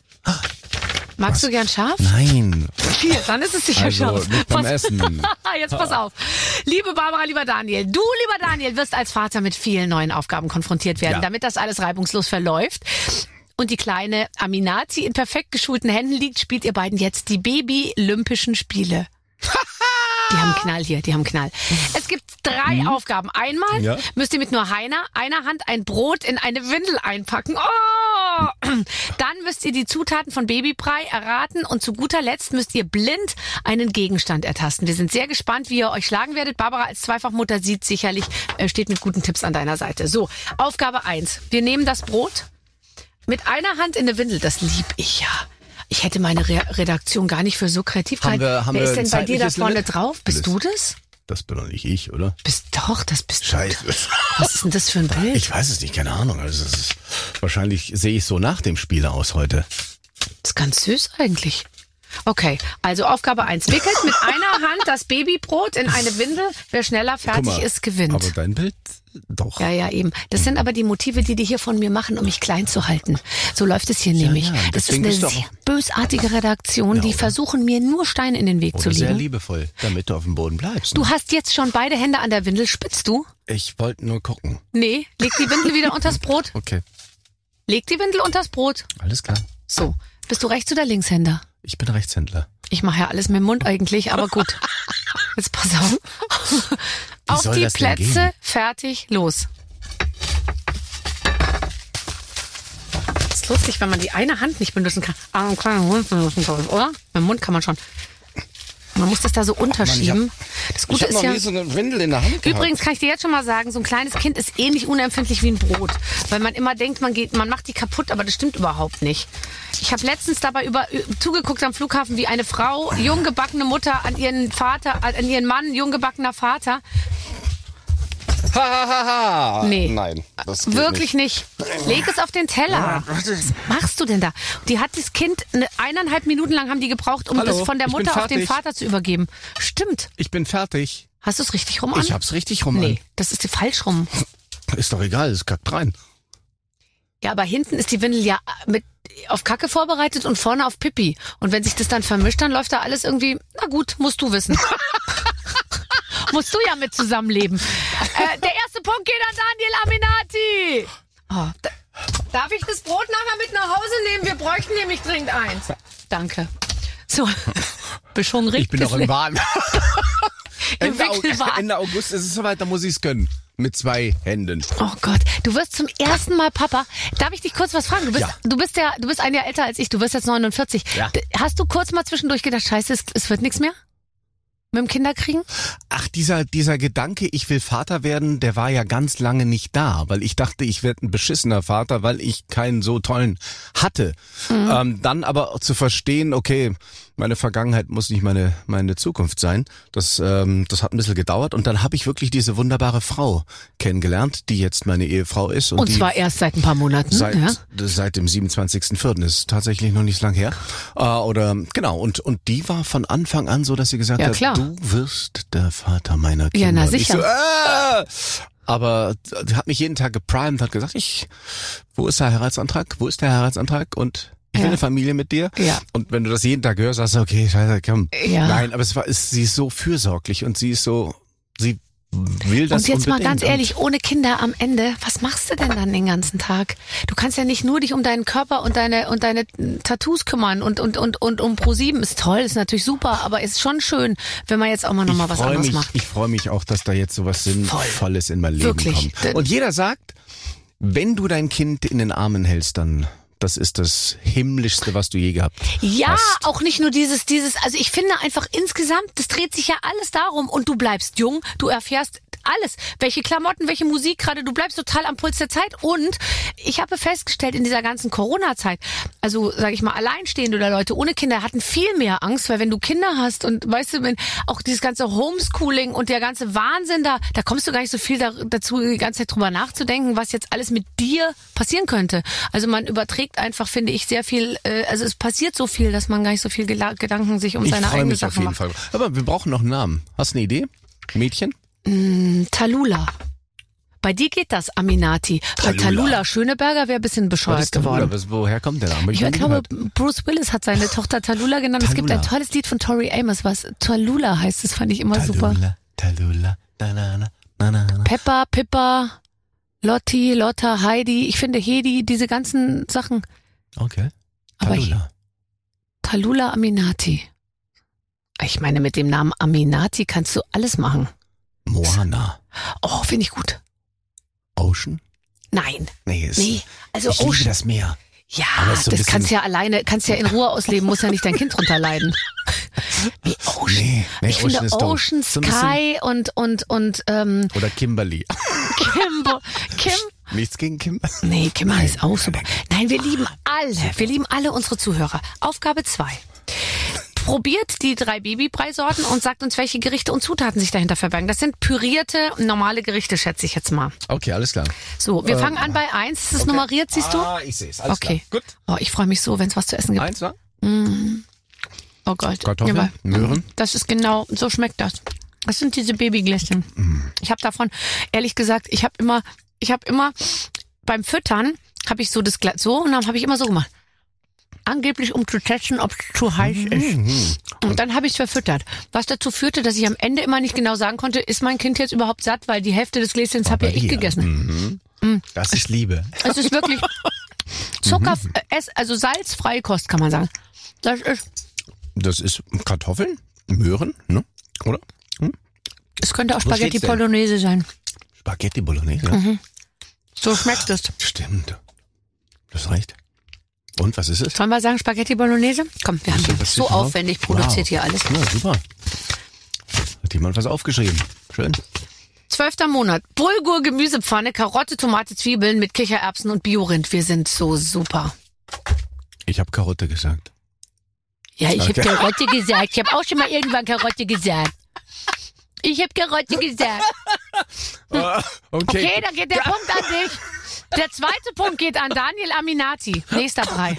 magst du gern scharf? Nein. Hier, dann ist es sicher Also, scharf. nicht beim Pass- Essen. Jetzt pass auf. Liebe Barbara, lieber Daniel, du, lieber Daniel, wirst als Vater mit vielen neuen Aufgaben konfrontiert werden, Ja. damit das alles reibungslos verläuft. Und die kleine Aminati in perfekt geschulten Händen liegt, spielt ihr beiden jetzt die Baby-Olympischen Spiele. Die haben Knall hier, die haben Knall. Es gibt 3 Aufgaben. Einmal Ja. müsst ihr mit nur einer Hand ein Brot in eine Windel einpacken. Oh! Dann müsst ihr die Zutaten von Babybrei erraten und zu guter Letzt müsst ihr blind einen Gegenstand ertasten. Wir sind sehr gespannt, wie ihr euch schlagen werdet. Barbara als Zweifachmutter sieht sicherlich, steht mit guten Tipps an deiner Seite. So, Aufgabe 1. Wir nehmen das Brot mit einer Hand in eine Windel. Das lieb ich ja. Ich hätte meine Redaktion gar nicht für so kreativ Haben gehalten. wir Wer ist ein denn bei dir da zeitliches vorne Limit? drauf? Bist du das? Das bin doch nicht ich, oder? Das bist Scheiße. du. Was ist denn das für ein Bild? Ich weiß es nicht, keine Ahnung. Also es ist, wahrscheinlich sehe ich so nach dem Spiel aus heute. Das ist ganz süß eigentlich. Okay, also Aufgabe 1. Wickelt mit einer Hand das Babybrot in eine Windel. Wer schneller fertig ist, gewinnt. Aber dein Bild, doch. Ja, eben. Das sind aber die Motive, die hier von mir machen, um mich klein zu halten. So läuft es hier nämlich. ja, Das ist deswegen eine bist du sehr auch- bösartige Redaktion, die oder? versuchen mir nur Steine in den Weg zu Oder sehr legen. liebevoll, damit du auf dem Boden bleibst. Du hast jetzt schon beide Hände an der Windel. Spitzt du? Ich wollte nur gucken. Nee, leg die Windel wieder unters Brot. Okay, Leg die Windel unters Brot. alles klar. So. Bist du Rechts- oder Linkshänder? Ich bin Rechtshändler. Ich mache ja alles mit dem Mund eigentlich, aber gut. Jetzt pass auf. Auf soll die das denn Plätze, gehen? fertig, los. Das ist lustig, wenn man die eine Hand nicht benutzen kann. Aber einen kleinen Mund benutzen kann, oder? Mit dem Mund kann man schon. Man muss das da so unterschieben. Das Gute ist ja... so eine Windel in der Hand Übrigens kann ich dir jetzt schon mal sagen, so ein kleines Kind ist ähnlich unempfindlich wie ein Brot. Weil man immer denkt, man macht die kaputt, aber das stimmt überhaupt nicht. Ich habe letztens dabei zugeguckt am Flughafen, wie eine Frau, junggebackene Mutter, an ihren Mann, junggebackener Vater. Ha. Nee. Nein, das geht Wirklich nicht. Leg es auf den Teller. Was machst du denn da? Die hat das Kind 1,5 Minuten lang haben die gebraucht, um Hallo, das von der ich bin Mutter auf den fertig. Vater zu übergeben. Stimmt. Ich bin fertig. Hast du es richtig rum an? Ich hab's richtig rum Nee, das ist falsch rum. an. Ist doch egal, es kackt rein. Ja, aber hinten ist die Windel ja auf Kacke vorbereitet und vorne auf Pipi. Und wenn sich das dann vermischt, dann läuft da alles irgendwie, na gut, musst du wissen. Musst du ja mit zusammenleben. Der erste Punkt geht an Daniel Aminati. Oh, darf ich das Brot nachher mit nach Hause nehmen? Wir bräuchten nämlich dringend eins. Danke. So, bist hungrig? Ich bin doch im Wahn. Im Wickelwahn. Ende August ist es soweit, da muss ich's können. Mit 2 Händen. Oh Gott, du wirst zum ersten Mal Papa. Darf ich dich kurz was fragen? Ja. Du bist ein Jahr älter als ich. Du wirst jetzt 49. Ja. Hast du kurz mal zwischendurch gedacht, scheiße, es wird nichts mehr? Mit dem Kinderkriegen? Ach, dieser Gedanke, ich will Vater werden, der war ja ganz lange nicht da, weil ich dachte, ich werde ein beschissener Vater, weil ich keinen so tollen hatte. Dann aber zu verstehen, okay, meine Vergangenheit muss nicht meine Zukunft sein. Das hat ein bisschen gedauert und dann habe ich wirklich diese wunderbare Frau kennengelernt, die jetzt meine Ehefrau ist. Und die zwar erst seit ein paar Monaten. Seit Ja? dem 27.04. Das ist tatsächlich noch nicht so lang her. Und die war von Anfang an so, dass sie gesagt Ja, hat, klar. du wirst der Vater meiner Kinder. Ja, na Und ich sicher. Aber die hat mich jeden Tag geprimed, hat gesagt, wo ist der Heiratsantrag? Wo ist der Heiratsantrag? Und Ich will eine Familie mit dir. Ja. Und wenn du das jeden Tag hörst, sagst du, okay, scheiße, komm. Ja. Nein, aber sie ist so fürsorglich und sie will das und jetzt mal unbedingt. ganz ehrlich, ohne Kinder am Ende, was machst du denn dann den ganzen Tag? Du kannst ja nicht nur dich um deinen Körper und deine Tattoos kümmern und um Pro7 ist toll, ist natürlich super, aber ist schon schön, wenn man jetzt auch mal nochmal was anderes macht. Ich freue mich auch, dass da jetzt sowas Sinnvolles in mein Leben Wirklich. kommt. Und jeder sagt, wenn du dein Kind in den Armen hältst, dann das ist das Himmlischste, was du je gehabt hast. Ja, auch nicht nur dieses, also ich finde einfach insgesamt, das dreht sich ja alles darum und du bleibst jung, du erfährst alles. Welche Klamotten, welche Musik gerade, du bleibst total am Puls der Zeit. Und ich habe festgestellt, in dieser ganzen Corona-Zeit, also sage ich mal, Alleinstehende oder Leute ohne Kinder hatten viel mehr Angst, weil wenn du Kinder hast und weißt du, wenn auch dieses ganze Homeschooling und der ganze Wahnsinn da kommst du gar nicht so viel dazu, die ganze Zeit drüber nachzudenken, was jetzt alles mit dir passieren könnte. Also man überträgt einfach, finde ich, sehr viel, also es passiert so viel, dass man gar nicht so viel Gedanken sich um seine eigene Sache macht. Fall. Aber wir brauchen noch einen Namen. Hast du eine Idee? Mädchen? Tallulah. Bei dir geht das, Aminati. Bei Tallulah Schöneberger wäre ein bisschen bescheuert geworden. Woher kommt der Name? Ich glaube, Bruce Willis hat seine Tochter Tallulah genannt. Es gibt ein tolles Lied von Tori Amos, was Tallulah heißt. Das fand ich immer super. Tallulah, na. Peppa, Pippa, Lotti, Lotta, Heidi. Ich finde Hedi, diese ganzen Sachen. Okay. Aber Tallulah Aminati. Ich meine, mit dem Namen Aminati kannst du alles machen. Moana. Oh, finde ich gut. Ocean? Nein. Nee, also ich liebe das Meer. Ja, so das kannst ja alleine, kannst ja in Ruhe ausleben, muss ja nicht dein Kind drunter leiden. Nee, Ocean. Nee, ich finde ist Ocean, Sky und oder Kimberly. Kim. Nichts gegen Kimberly. Nee, Kimberly ist auch super. Nein, wir lieben alle unsere Zuhörer. Aufgabe 2. Probiert die 3 Babybrei-Sorten und sagt uns, welche Gerichte und Zutaten sich dahinter verbergen. Das sind pürierte, normale Gerichte, schätze ich jetzt mal. Okay, alles klar. So, wir fangen an bei 1. Ist es nummeriert, siehst du? Ich sehe es. Alles klar. Gut. Oh, ich freue mich so, wenn es was zu essen gibt. 1, wa? Oh Gott. Kartoffeln, Ja, Möhren. Das ist genau, so schmeckt das. Das sind diese Babygläschen. Ich habe davon, ehrlich gesagt, ich habe immer beim Füttern, habe ich so das Glas so und dann habe ich immer so gemacht. Angeblich, um zu testen, ob es zu heiß ist. Und dann habe ich es verfüttert. Was dazu führte, dass ich am Ende immer nicht genau sagen konnte, ist mein Kind jetzt überhaupt satt, weil die Hälfte des Gläschens habe ja ich gegessen. Das ist Liebe. Es ist wirklich Zucker, also salzfreie Kost, kann man sagen. Das ist Kartoffeln, Möhren, ne? Oder? Es könnte auch Wo Spaghetti steht's denn? Bolognese sein. Spaghetti Bolognese? Ja. So schmeckt es. Stimmt. Du hast recht. Und, was ist es? Sollen wir sagen Spaghetti Bolognese? Komm, wir haben Was so steht drauf? aufwendig produziert hier alles. Ja, super. Hat jemand was aufgeschrieben. Schön. 12. Monat. Bulgur, Gemüsepfanne, Karotte, Tomate, Zwiebeln mit Kichererbsen und Biorind. Wir sind so super. Ich habe Karotte gesagt. Ja, ich Okay. habe Karotte gesagt. Ich habe auch schon mal irgendwann Karotte gesagt. Ich habe Karotte gesagt. Okay, dann geht der Punkt an dich. Der zweite Punkt geht an Daniel Aminati. Nächster Brei.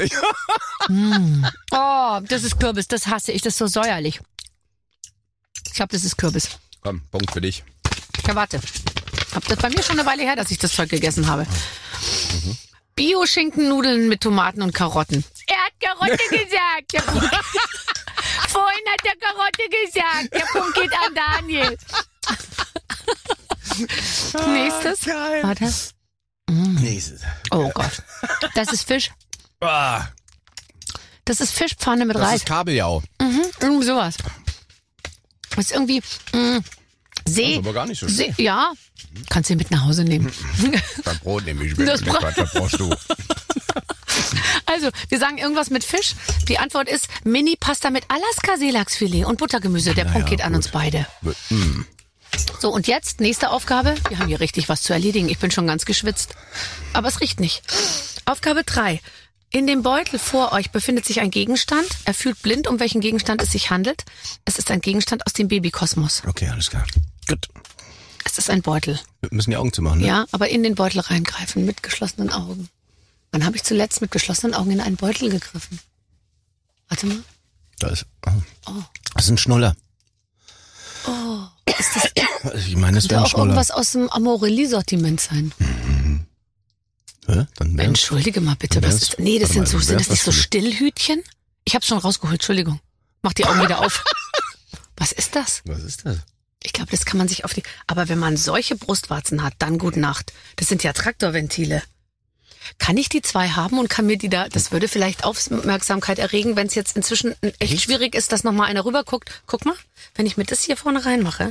Oh, das ist Kürbis. Das hasse ich. Das ist so säuerlich. Ich glaube, das ist Kürbis. Komm, Punkt für dich. Ja, warte. Hab das bei mir schon eine Weile her, dass ich das Zeug gegessen habe. Bio-Schinkennudeln mit Tomaten und Karotten. Er hat Karotte gesagt. Der Punkt. Vorhin hat er Karotte gesagt. Der Punkt geht an Daniel. Nächstes. Geil. Warte. Nächstes. Oh Gott. Das ist Fisch. Ah, Das ist Fischpfanne mit das Reis. ist Kabeljau. Irgendwie sowas. Das ist irgendwie Das ist aber gar nicht so schlecht. ja. Kannst du mit nach Hause nehmen. Das Brot nehme ich mit. Das Brot. Was brauchst du? Also, wir sagen irgendwas mit Fisch. Die Antwort ist Mini-Pasta mit Alaska-Seelachsfilet und Buttergemüse. Der Punkt geht an uns beide. So, und jetzt, nächste Aufgabe. Wir haben hier richtig was zu erledigen. Ich bin schon ganz geschwitzt. Aber es riecht nicht. Aufgabe 3. In dem Beutel vor euch befindet sich ein Gegenstand. Er fühlt blind, um welchen Gegenstand es sich handelt. Es ist ein Gegenstand aus dem Babykosmos. Okay, alles klar. Gut. Es ist ein Beutel. Wir müssen die Augen zumachen, ne? Ja, aber in den Beutel reingreifen, mit geschlossenen Augen. Wann habe ich zuletzt mit geschlossenen Augen in einen Beutel gegriffen? Warte mal. Das ist, das ist ein Schnuller. Oh, ist das Ich meine, es könnte wäre ein auch Schnuller. irgendwas aus dem Amorelli-Sortiment sein. Dann Entschuldige mal bitte, was ist, nee, das sind das nicht so Stillhütchen? Ich hab's schon rausgeholt, Entschuldigung. Mach die Augen wieder auf. Was ist das? Was ist das? Ich glaube, das kann man sich aber wenn man solche Brustwarzen hat, dann gute Nacht. Das sind ja Traktorventile. Kann ich die 2 haben und kann mir die das würde vielleicht Aufmerksamkeit erregen, wenn es jetzt inzwischen echt schwierig ist, dass nochmal einer rüberguckt. Guck mal, wenn ich mir das hier vorne reinmache.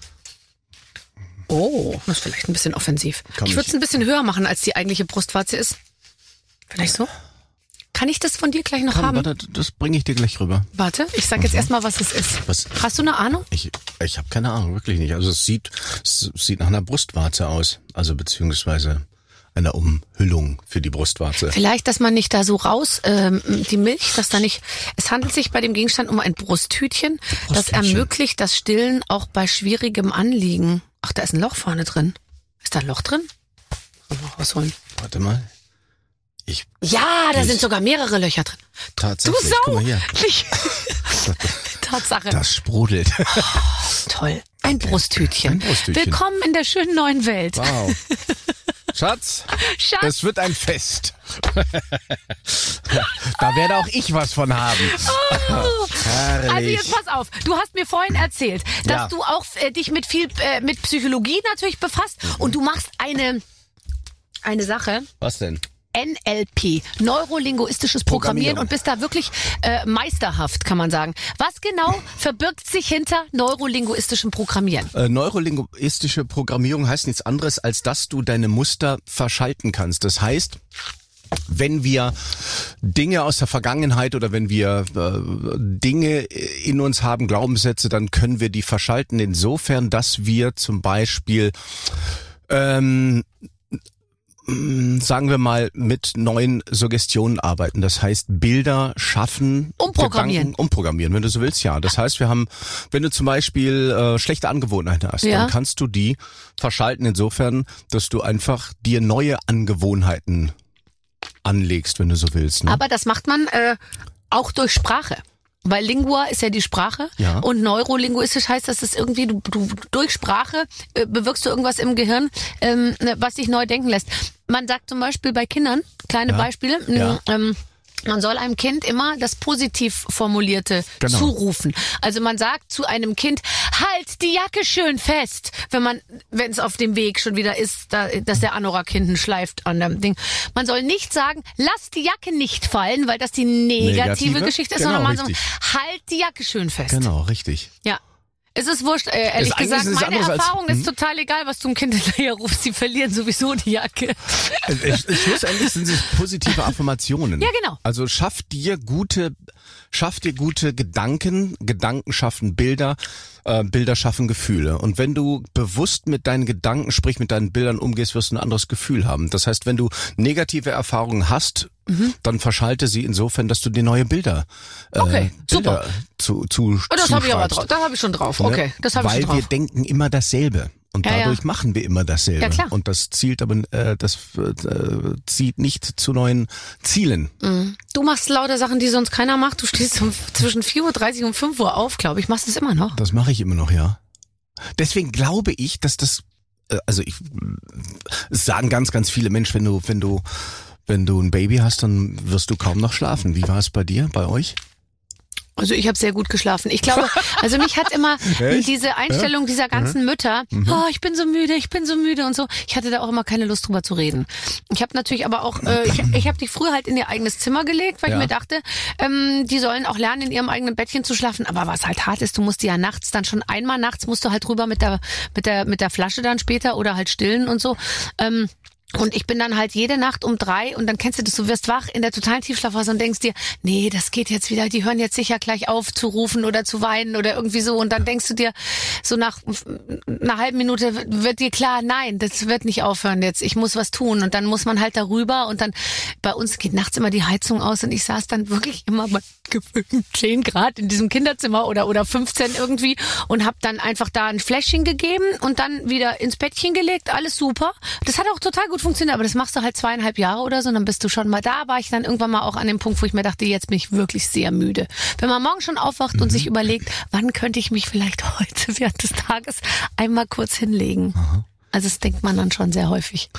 Oh, das ist vielleicht ein bisschen offensiv. Ich würde es ein bisschen höher machen, als die eigentliche Brustwarze ist. Vielleicht so? Kann ich das von dir gleich noch haben? Warte, das bringe ich dir gleich rüber. Warte, ich sag jetzt erstmal, was es ist. Was? Hast du eine Ahnung? Ich habe keine Ahnung, wirklich nicht. Also es sieht nach einer Brustwarze aus. Also beziehungsweise einer Umhüllung für die Brustwarze. Vielleicht, dass man nicht da so die Milch, dass da nicht, es handelt sich bei dem Gegenstand um ein Brusthütchen, das ermöglicht das Stillen auch bei schwierigem Anliegen. Ach, da ist ein Loch vorne drin. Ist da ein Loch drin? Noch was holen. Warte mal. Ja, da sind sogar mehrere Löcher drin. Tatsächlich. Du Sau! Guck mal hier. Tatsache. Das sprudelt. Oh, toll. Ein Brusthütchen. Ein Brusthütchen. Willkommen in der schönen neuen Welt. Wow. Schatz, es wird ein Fest. Da werde auch ich was von haben. Oh. Herrlich. Also jetzt pass auf, du hast mir vorhin erzählt, dass du auch dich mit mit Psychologie natürlich befasst und du machst eine Sache. Was denn? NLP, neurolinguistisches Programmieren und bist da wirklich meisterhaft, kann man sagen. Was genau verbirgt sich hinter neurolinguistischem Programmieren? Neurolinguistische Programmierung heißt nichts anderes, als dass du deine Muster verschalten kannst. Das heißt, wenn wir Dinge aus der Vergangenheit oder wenn wir Dinge in uns haben, Glaubenssätze, dann können wir die verschalten insofern, dass wir zum Beispiel sagen wir mal, mit neuen Suggestionen arbeiten. Das heißt, Bilder schaffen, umprogrammieren, wenn du so willst, ja. Das heißt, wenn du zum Beispiel schlechte Angewohnheiten hast, dann kannst du die verschalten insofern, dass du einfach dir neue Angewohnheiten anlegst, wenn du so willst. Ne? Aber das macht man auch durch Sprache. Weil Lingua ist ja die Sprache und neurolinguistisch heißt, dass es irgendwie, du durch Sprache bewirkst du irgendwas im Gehirn, was dich neu denken lässt. Man sagt zum Beispiel bei Kindern, kleine Beispiele, man soll einem Kind immer das positiv Formulierte zurufen. Also man sagt zu einem Kind, halt die Jacke schön fest, wenn es auf dem Weg schon wieder ist, dass der Anorak hinten schleift an dem Ding. Man soll nicht sagen, lass die Jacke nicht fallen, weil das die negative Geschichte ist, sondern man soll, halt die Jacke schön fest. Genau, richtig. Ja. Es ist wurscht, ehrlich gesagt, meine Erfahrung ist total egal, was du einem Kind hinterher rufst, sie verlieren sowieso die Jacke. Schlussendlich sind es positive Affirmationen. Ja, genau. Also schaff dir gute Gedanken schaffen Bilder, Bilder schaffen Gefühle. Und wenn du bewusst mit deinen Gedanken, sprich mit deinen Bildern umgehst, wirst du ein anderes Gefühl haben. Das heißt, wenn du negative Erfahrungen hast, dann verschalte sie insofern, dass du dir neue Bilder super. Das habe ich aber drauf. Da habe ich schon drauf. Okay, das habe ich schon drauf. Weil wir denken immer dasselbe. Und dadurch machen wir immer dasselbe. Ja, klar. Und das zieht nicht zu neuen Zielen. Mhm. Du machst lauter Sachen, die sonst keiner macht. Du stehst zwischen 4:30 Uhr und 5 Uhr auf, glaube ich. Machst du das immer noch? Das mache ich immer noch, ja. Deswegen glaube ich, dass das, es sagen ganz, ganz viele Menschen, wenn du ein Baby hast, dann wirst du kaum noch schlafen. Wie war es bei dir, bei euch? Also ich habe sehr gut geschlafen. Ich glaube, also mich hat immer diese Einstellung dieser ganzen Mütter, oh, ich bin so müde und so. Ich hatte da auch immer keine Lust drüber zu reden. Ich habe natürlich aber auch, ich habe die früher halt in ihr eigenes Zimmer gelegt, weil ich mir dachte, die sollen auch lernen, in ihrem eigenen Bettchen zu schlafen. Aber was halt hart ist, du musst die ja nachts dann schon einmal nachts musst du halt rüber mit der Flasche dann später oder halt stillen und so. Und ich bin dann halt jede Nacht um 3 und dann kennst du das, du wirst wach in der totalen Tiefschlafphase und denkst dir, nee, das geht jetzt wieder, die hören jetzt sicher gleich auf zu rufen oder zu weinen oder irgendwie so und dann denkst du dir, so nach einer halben Minute wird dir klar, nein, das wird nicht aufhören jetzt, ich muss was tun und dann muss man halt darüber und dann, bei uns geht nachts immer die Heizung aus und ich saß dann wirklich immer bei 10 Grad in diesem Kinderzimmer oder 15 irgendwie und hab dann einfach da ein Fläschchen gegeben und dann wieder ins Bettchen gelegt, alles super. Das hat auch total gut funktioniert, aber das machst du halt 2,5 Jahre oder so und dann bist du schon mal da. War ich dann irgendwann mal auch an dem Punkt, wo ich mir dachte, jetzt bin ich wirklich sehr müde. Wenn man morgen schon aufwacht und sich überlegt, wann könnte ich mich vielleicht heute während des Tages einmal kurz hinlegen. Also das denkt man dann schon sehr häufig.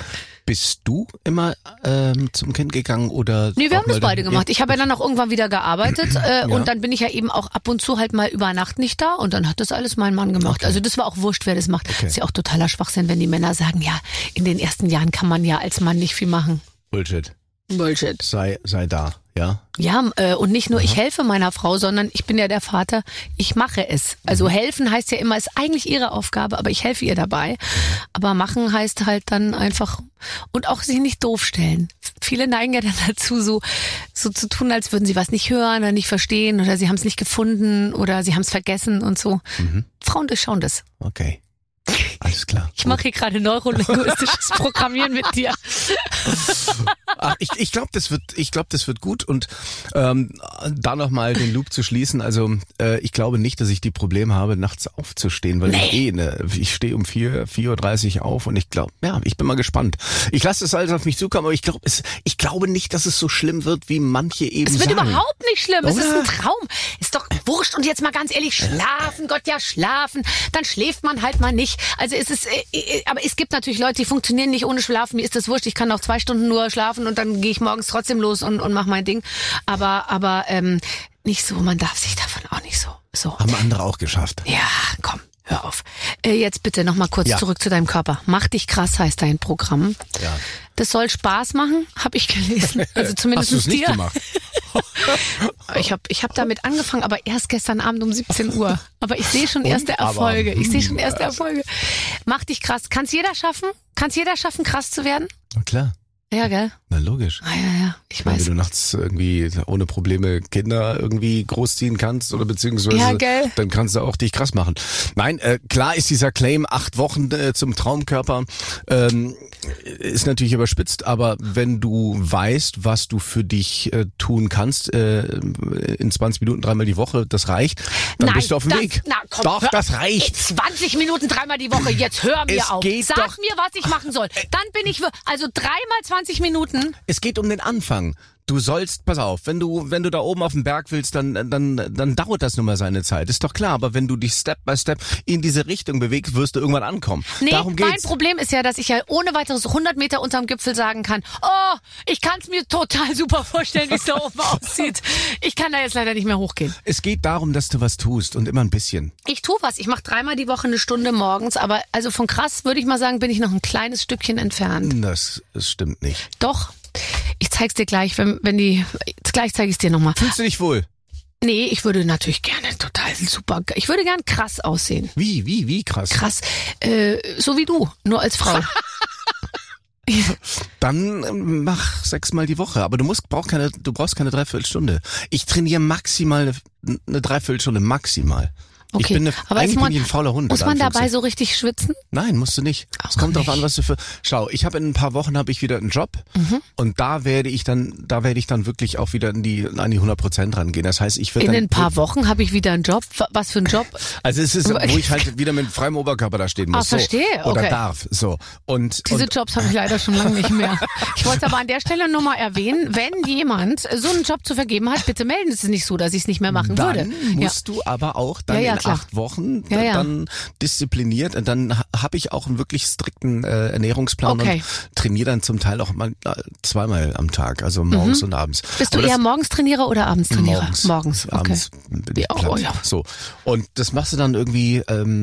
Bist du immer zum Kind gegangen oder? Nee, wir haben das beide gemacht. Ja. Ich habe ja dann auch irgendwann wieder gearbeitet und dann bin ich ja eben auch ab und zu halt mal über Nacht nicht da und dann hat das alles mein Mann gemacht. Okay. Also das war auch wurscht, wer das macht. Okay. Ist ja auch totaler Schwachsinn, wenn die Männer sagen, ja, in den ersten Jahren kann man ja als Mann nicht viel machen. Bullshit. Bullshit. Sei da, ja? Ja, und nicht nur ich helfe meiner Frau, sondern ich bin ja der Vater, ich mache es. Also helfen heißt ja immer, ist eigentlich ihre Aufgabe, aber ich helfe ihr dabei. Aber machen heißt halt dann einfach, und auch sich nicht doof stellen. Viele neigen ja dann dazu, so zu tun, als würden sie was nicht hören oder nicht verstehen oder sie haben es nicht gefunden oder sie haben es vergessen und so. Frauen durchschauen das. Okay. Alles klar. Ich mache hier gerade neurolinguistisches Programmieren mit dir. Ach, ich glaube, das wird gut und da nochmal den Loop zu schließen. Also ich glaube nicht, dass ich die Probleme habe, nachts aufzustehen, weil ich stehe um 4:30 Uhr auf und ich glaube, ja, ich bin mal gespannt. Ich lasse das alles auf mich zukommen, aber ich glaube nicht, dass es so schlimm wird, wie manche eben sagen. Es wird überhaupt nicht schlimm, es ist Oder? ein Traum. Ist doch wurscht und jetzt mal ganz ehrlich, schlafen, Gott ja schlafen, dann schläft man halt mal nicht. Also es ist, aber es gibt natürlich Leute, die funktionieren nicht ohne Schlafen, mir ist das wurscht, ich kann auch 2 Stunden nur schlafen und dann gehe ich morgens trotzdem los und mache mein Ding. Aber nicht so, man darf sich davon auch nicht so. Haben andere auch geschafft. Ja, komm, hör auf. Jetzt bitte nochmal kurz zurück zu deinem Körper. Mach dich krass heißt dein Programm. Ja. Das soll Spaß machen, habe ich gelesen. Also zumindest Hast du es nicht dir. gemacht? Ich hab damit angefangen, aber erst gestern Abend um 17 Uhr. Aber ich sehe schon erste Erfolge. Mach dich krass. Kann es jeder schaffen? Krass zu werden? Na klar. Ja, gell? Na logisch. Ja, ich Wenn weiß. du nachts irgendwie ohne Probleme Kinder irgendwie großziehen kannst oder beziehungsweise Ja, gell. dann kannst du auch dich krass machen. Nein, klar ist dieser Claim 8 Wochen zum Traumkörper ist natürlich überspitzt, aber wenn du weißt, was du für dich tun kannst in 20 Minuten 3-mal die Woche, das reicht, dann bist du auf dem Weg. Na, komm, Doch, hör das auf. reicht. 20 Minuten 3-mal die Woche, jetzt hör mir Es auf. geht Sag doch- mir, was ich machen soll. Dann bin ich, also 3-mal 20 Minuten. Es geht um den Anfang. Du sollst, pass auf, wenn du da oben auf dem Berg willst, dann dauert das nun mal seine Zeit. Ist doch klar, aber wenn du dich Step by Step in diese Richtung bewegst, wirst du irgendwann ankommen. Nee, Darum mein geht's. Problem ist ja, dass ich ja ohne weiteres 100 Meter unterm Gipfel sagen kann, oh, ich kann es mir total super vorstellen, wie es da oben aussieht. Ich kann da jetzt leider nicht mehr hochgehen. Es geht darum, dass du was tust und immer ein bisschen. Ich tue was. Ich mache 3-mal die Woche 1 Stunde morgens, aber also von krass würde ich mal sagen, bin ich noch ein kleines Stückchen entfernt. Das stimmt nicht. Doch. Ich zeig's dir gleich, gleich zeige ich dir nochmal. Fühlst du dich wohl? Nee, ich würde natürlich gerne total super, ich würde gern krass aussehen. Wie krass? Krass, so wie du, nur als Frau. Dann mach 6-mal die Woche, aber du brauchst keine Dreiviertelstunde. Ich trainiere maximal eine Dreiviertelstunde, maximal. Ich bin eigentlich bin ich ein fauler Hund. Muss in man dabei Anführungszeichen. so richtig schwitzen? Nein, musst du nicht. Es kommt darauf an, was du für. Schau, ich habe in ein paar Wochen wieder einen Job und da werde ich dann wirklich auch wieder an die 100% rangehen. Das heißt, ich werde In dann ein paar Wochen habe ich wieder einen Job. Was für ein Job? Also es ist, wo ich halt wieder mit freiem Oberkörper da stehen muss. Verstehe, so. Oder okay. darf. So. Diese Jobs habe ich leider schon lange nicht mehr. Ich wollte aber an der Stelle nur mal erwähnen, wenn jemand so einen Job zu vergeben hat, bitte melden. Es ist nicht so, dass ich es nicht mehr machen dann würde. musst du aber auch dann Ja, in klar. 8 Wochen Ja. dann diszipliniert und dann habe ich auch einen wirklich strikten Ernährungsplan Okay. und trainiere dann zum Teil auch mal 2-mal am Tag, also morgens und abends. Bist du Aber eher morgens Trainierer oder abends Trainierer? Morgens. Okay. Abends bin ich Ja, platt. oh ja. So. Und das machst du dann irgendwie,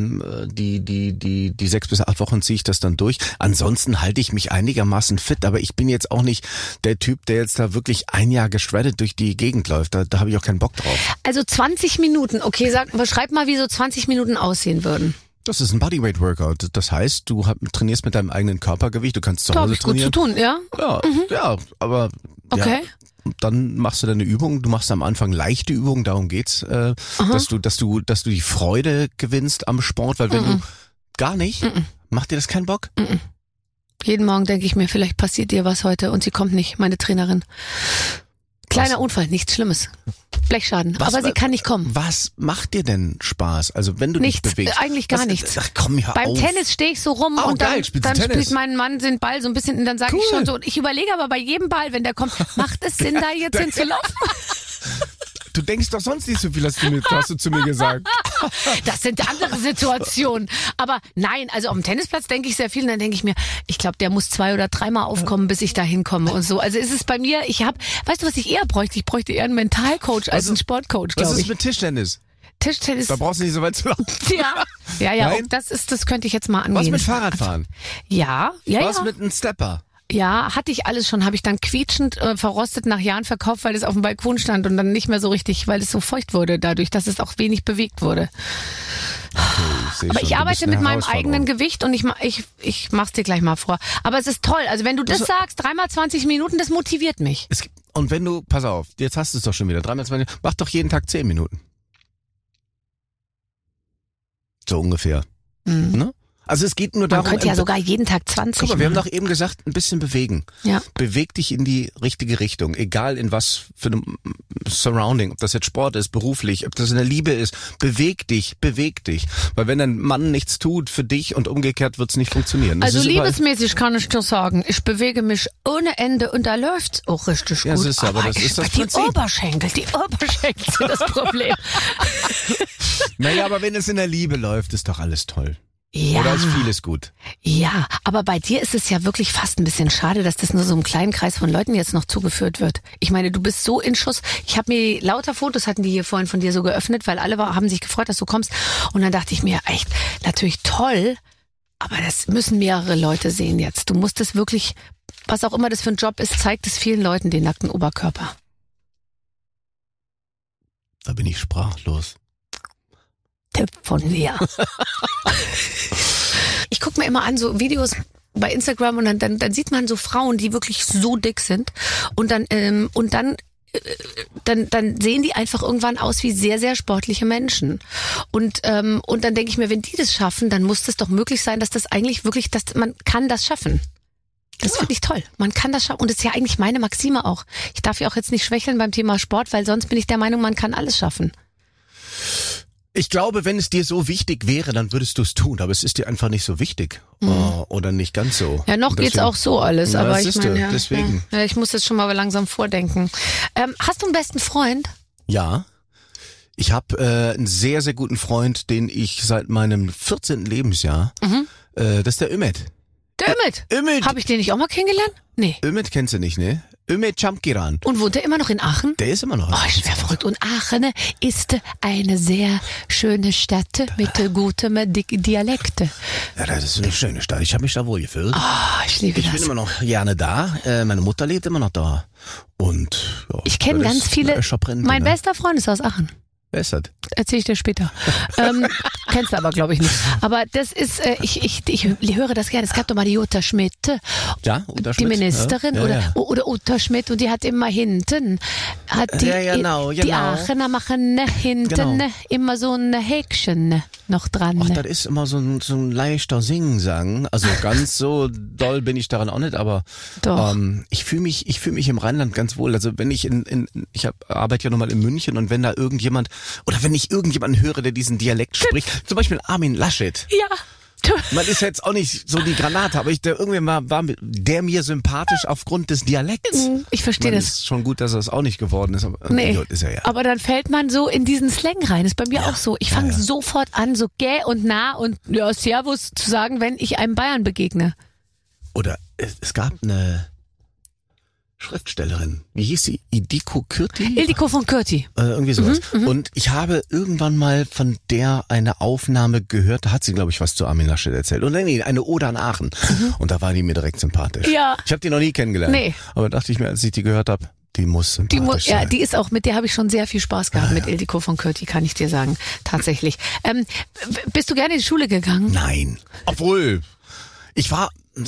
die 6 bis 8 Wochen ziehe ich das dann durch. Ansonsten halte ich mich einigermaßen fit, aber ich bin jetzt auch nicht der Typ, der jetzt da wirklich ein Jahr geschreddet durch die Gegend läuft. Da habe ich auch keinen Bock drauf. Also 20 Minuten. Okay, beschreib mal, wie so 20 Minuten aussehen würden. Das ist ein Bodyweight-Workout. Das heißt, du trainierst mit deinem eigenen Körpergewicht. Du kannst zu Da habe Hause ich gut zu trainieren. tun, ja? Ja, aber Okay. ja, dann machst du deine Übung. Du machst am Anfang leichte Übungen. Darum geht's, dass du die Freude gewinnst am Sport, weil wenn du gar nicht, macht dir das keinen Bock? Jeden Morgen denke ich mir, vielleicht passiert dir was heute und sie kommt nicht, meine Trainerin. Kleiner Unfall, nichts Schlimmes. Blechschaden, aber sie kann nicht kommen. Was macht dir denn Spaß? Also wenn du dich Nichts, bewegst. eigentlich gar nichts. Ach komm, hör Beim auf. Tennis stehe ich so rum Oh, und geil, dann spielst du Tennis? spielt mein Mann den Ball so ein bisschen und dann sage ich Cool. schon so, und ich überlege aber bei jedem Ball, wenn der kommt, macht es Sinn, da jetzt hinzulaufen? Du denkst doch sonst nicht so viel, hast du zu mir gesagt. Das sind andere Situationen. Aber nein, also auf dem Tennisplatz denke ich sehr viel und dann denke ich mir, ich glaube, der muss 2 oder 3 Mal aufkommen, bis ich da hinkomme und so. Also ist es bei mir, weißt du, was ich eher bräuchte? Ich bräuchte eher einen Mentalcoach als einen Sportcoach, glaube ich. Was ist mit Tischtennis? Tischtennis. Da brauchst du nicht so weit zu laufen. Ja, auch das könnte ich jetzt mal angehen. Was mit Fahrradfahren? Ja. Was mit einem Stepper? Ja, hatte ich alles schon, habe ich dann quietschend verrostet nach Jahren verkauft, weil es auf dem Balkon stand und dann nicht mehr so richtig, weil es so feucht wurde dadurch, dass es auch wenig bewegt wurde. Okay, aber ich arbeite mit meinem eigenen Gewicht und ich mach's dir gleich mal vor. Aber es ist toll, also wenn du das sagst, 3 mal 20 Minuten, das motiviert mich. Und wenn du, pass auf, jetzt hast du es doch schon wieder, 3 mal 20, mach doch jeden Tag 10 Minuten. So ungefähr. Ne? Also es geht nur darum... Man könnte ja sogar jeden Tag 20 Guck mal, wir haben machen. doch eben gesagt, ein bisschen bewegen. Ja. Beweg dich in die richtige Richtung, egal in was für einem Surrounding, ob das jetzt Sport ist, beruflich, ob das in der Liebe ist. Beweg dich. Weil wenn ein Mann nichts tut für dich und umgekehrt, wird's nicht funktionieren. Das Also ist liebesmäßig kann ich dir sagen, ich bewege mich ohne Ende und da läuft's auch richtig Ja, gut. siehst du, aber das ist das Prinzip. Die Oberschenkel sind das Problem. Naja, aber wenn es in der Liebe läuft, ist doch alles toll. Ja. Oder ist vieles gut? Ja, aber bei dir ist es ja wirklich fast ein bisschen schade, dass das nur so einem kleinen Kreis von Leuten jetzt noch zugeführt wird. Ich meine, du bist so in Schuss. Ich habe mir lauter Fotos, hatten die hier vorhin von dir so geöffnet, weil alle haben sich gefreut, dass du kommst. Und dann dachte ich mir, echt, natürlich toll, aber das müssen mehrere Leute sehen jetzt. Du musst es wirklich, was auch immer das für ein Job ist, zeigt es vielen Leuten den nackten Oberkörper. Da bin ich sprachlos. Tipp von mir. Ich gucke mir immer an so Videos bei Instagram und dann sieht man so Frauen, die wirklich so dick sind und dann sehen die einfach irgendwann aus wie sehr, sehr sportliche Menschen. Und dann denke ich mir, wenn die das schaffen, dann muss das doch möglich sein, dass das eigentlich wirklich, man kann das schaffen. Das finde ich toll. Man kann das schaffen. Und das ist ja eigentlich meine Maxime auch. Ich darf ja auch jetzt nicht schwächeln beim Thema Sport, weil sonst bin ich der Meinung, man kann alles schaffen. Ich glaube, wenn es dir so wichtig wäre, dann würdest du es tun, aber es ist dir einfach nicht so wichtig oder nicht ganz so. Ja, noch geht's auch so alles, aber ich meine, deswegen. Ja, ich muss jetzt schon mal langsam vordenken. Hast du einen besten Freund? Ja, ich habe einen sehr, sehr guten Freund, den ich seit meinem 14. Lebensjahr, das ist der Ümit. Der Ümit? Habe ich den nicht auch mal kennengelernt? Nee. Ümit kennst du nicht, ne? Ümit Chamkiran. Und wohnt er immer noch in Aachen? Der ist immer noch in Aachen. Oh, ich wäre verrückt. Und Aachen ist eine sehr schöne Stadt mit gutem Dialekt. Ja, das ist eine schöne Stadt. Ich habe mich da wohl gefühlt. Oh, ich liebe das. Ich bin immer noch gerne da. Meine Mutter lebt immer noch da. Und ja, ich kenne ganz viele. Mein bester Freund ist aus Aachen. Wer ist das? Erzähl ich dir später. Kennst du aber, glaube ich, nicht. Aber das ist, ich höre das gerne. Es gab doch mal die Jutta Schmidt. Ja, Uta Schmidt. Die Ministerin oder Uta Schmidt und die hat immer hinten, die Aachener machen hinten immer so ein Häkchen noch dran. Ach, das ist immer so ein leichter Singsang. Also ganz so doll bin ich daran auch nicht, aber ich fühle mich im Rheinland ganz wohl. Also wenn ich arbeite ja nochmal in München und wenn da irgendjemand oder wenn ich irgendjemanden höre, der diesen Dialekt spricht, zum Beispiel Armin Laschet. Ja. Man ist jetzt auch nicht so die Granate, aber irgendwie war der mir sympathisch aufgrund des Dialekts. Ich verstehe das. Ist schon gut, dass er es auch nicht geworden ist. Aber nee. Ist er ja. Aber dann fällt man so in diesen Slang rein. Ist bei mir auch so. Ich fange sofort an, so gäh und nah und Servus zu sagen, wenn ich einem Bayern begegne. Oder es gab eine Schriftstellerin. Wie hieß sie? Ildiko von Kürti? Irgendwie sowas. Und ich habe irgendwann mal von der eine Aufnahme gehört, da hat sie, glaube ich, was zu Armin Laschet erzählt. Und eine Ode an Aachen. Und da war die mir direkt sympathisch. Ja. Ich habe die noch nie kennengelernt. Nee. Aber dachte ich mir, als ich die gehört habe, die muss sympathisch sein. Ja, die ist auch, mit der habe ich schon sehr viel Spaß gehabt, mit Ildiko von Kürti, kann ich dir sagen. Tatsächlich. Bist du gerne in die Schule gegangen? Nein. Obwohl, ich war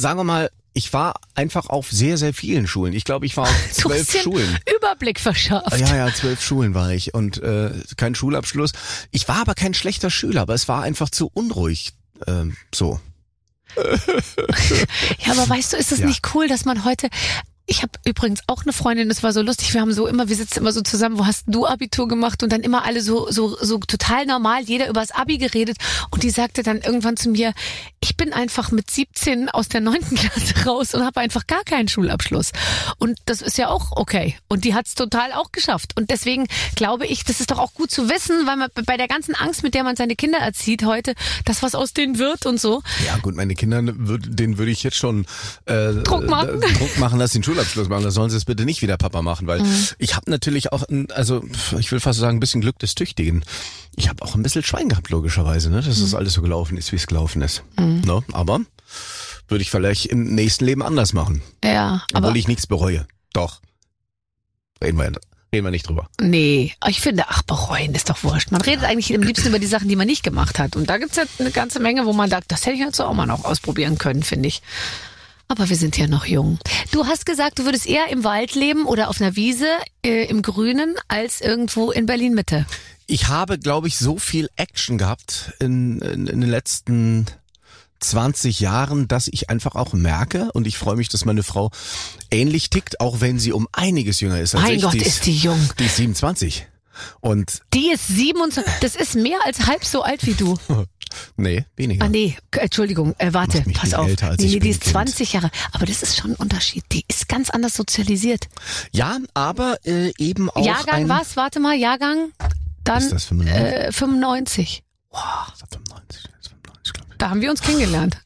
einfach auf sehr, sehr vielen Schulen. Ich glaube, ich war auf 12 Schulen. Überblick verschafft. Ja, 12 Schulen war ich und kein Schulabschluss. Ich war aber kein schlechter Schüler, aber es war einfach zu unruhig. So. Ja, aber weißt du, ist es nicht cool, dass man heute Ich habe übrigens auch eine Freundin, das war so lustig, wir sitzen immer so zusammen, wo hast du Abitur gemacht und dann immer alle so total normal, jeder über das Abi geredet und die sagte dann irgendwann zu mir, ich bin einfach mit 17 aus der 9. Klasse raus und habe einfach gar keinen Schulabschluss und das ist ja auch okay und die hat's total auch geschafft und deswegen glaube ich, das ist doch auch gut zu wissen, weil man bei der ganzen Angst, mit der man seine Kinder erzieht heute, dass was aus denen wird und so. Ja gut, meine Kinder, denen würde ich jetzt schon Druck machen, dass sie einen Schulabschluss machen. Da sollen sie es bitte nicht wieder Papa machen, weil ich habe natürlich auch, ich will fast sagen, ein bisschen Glück des Tüchtigen. Ich habe auch ein bisschen Schwein gehabt, logischerweise, ne, dass das alles so gelaufen ist, wie es gelaufen ist. No, aber würde ich vielleicht im nächsten Leben anders machen. Ja, obwohl ich nichts bereue. Doch. Reden wir nicht drüber. Nee, ich finde, bereuen ist doch wurscht. Man redet eigentlich am liebsten über die Sachen, die man nicht gemacht hat. Und da gibt's ja eine ganze Menge, wo man sagt, das hätte ich jetzt auch mal noch ausprobieren können, finde ich. Aber wir sind ja noch jung. Du hast gesagt, du würdest eher im Wald leben oder auf einer Wiese im Grünen als irgendwo in Berlin-Mitte. Ich habe, glaube ich, so viel Action gehabt in den letzten 20 Jahren, dass ich einfach auch merke, und ich freue mich, dass meine Frau ähnlich tickt, auch wenn sie um einiges jünger ist als mein ich. Gott, ist die jung. Die ist 27. Und die ist 27, das ist mehr als halb so alt wie du. Nee, weniger. Nee, Entschuldigung, warte, pass auf. Älter, als Nee, ich die ist bin, 20 Jahre. Aber das ist schon ein Unterschied. Die ist ganz anders sozialisiert. Ja, aber eben auch Jahrgang was? Warte mal, Jahrgang? Dann ist das 95? 95. Wow. 95, glaube ich. Da haben wir uns kennengelernt.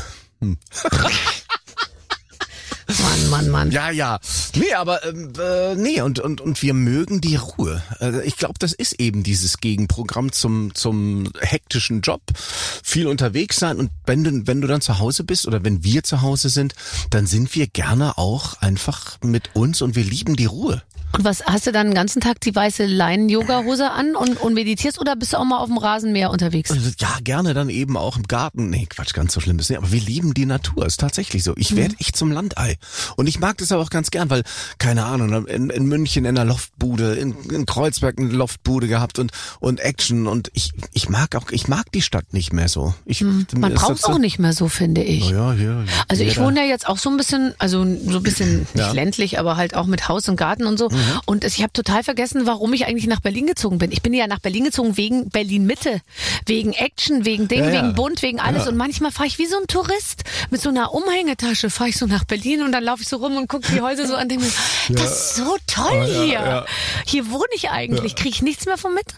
Mann. Ja. Nee, aber nee, und wir mögen die Ruhe. Ich glaube, das ist eben dieses Gegenprogramm zum hektischen Job. Viel unterwegs sein und wenn du dann zu Hause bist oder wenn wir zu Hause sind, dann sind wir gerne auch einfach mit uns und wir lieben die Ruhe. Und was, hast du dann den ganzen Tag die weiße Leinen-Yoga-Hose an und meditierst oder bist du auch mal auf dem Rasenmäher unterwegs? Ja, gerne dann eben auch im Garten. Nee, Quatsch, ganz so schlimm ist nicht. Aber wir lieben die Natur, ist tatsächlich so. Ich werde echt zum Landei. Und ich mag das aber auch ganz gern, weil, keine Ahnung, in München in einer Loftbude, in Kreuzberg eine Loftbude gehabt und Action. Und ich mag die Stadt nicht mehr so. Man braucht es auch nicht mehr so, finde ich. Ja. Also ich wohne ja jetzt auch so ein bisschen, nicht ländlich, aber halt auch mit Haus und Garten und so. Und ich habe total vergessen, warum ich eigentlich nach Berlin gezogen bin. Ich bin ja nach Berlin gezogen wegen Berlin-Mitte, wegen Action, wegen Ding, wegen Bunt, wegen alles. Und manchmal fahre ich wie so ein Tourist mit so einer Umhängetasche, fahre ich so nach Berlin und dann laufe ich so rum und gucke die Häuser so an, denke mir, das ist so toll hier. Ja. Hier wohne ich eigentlich. Kriege ich nichts mehr von mit?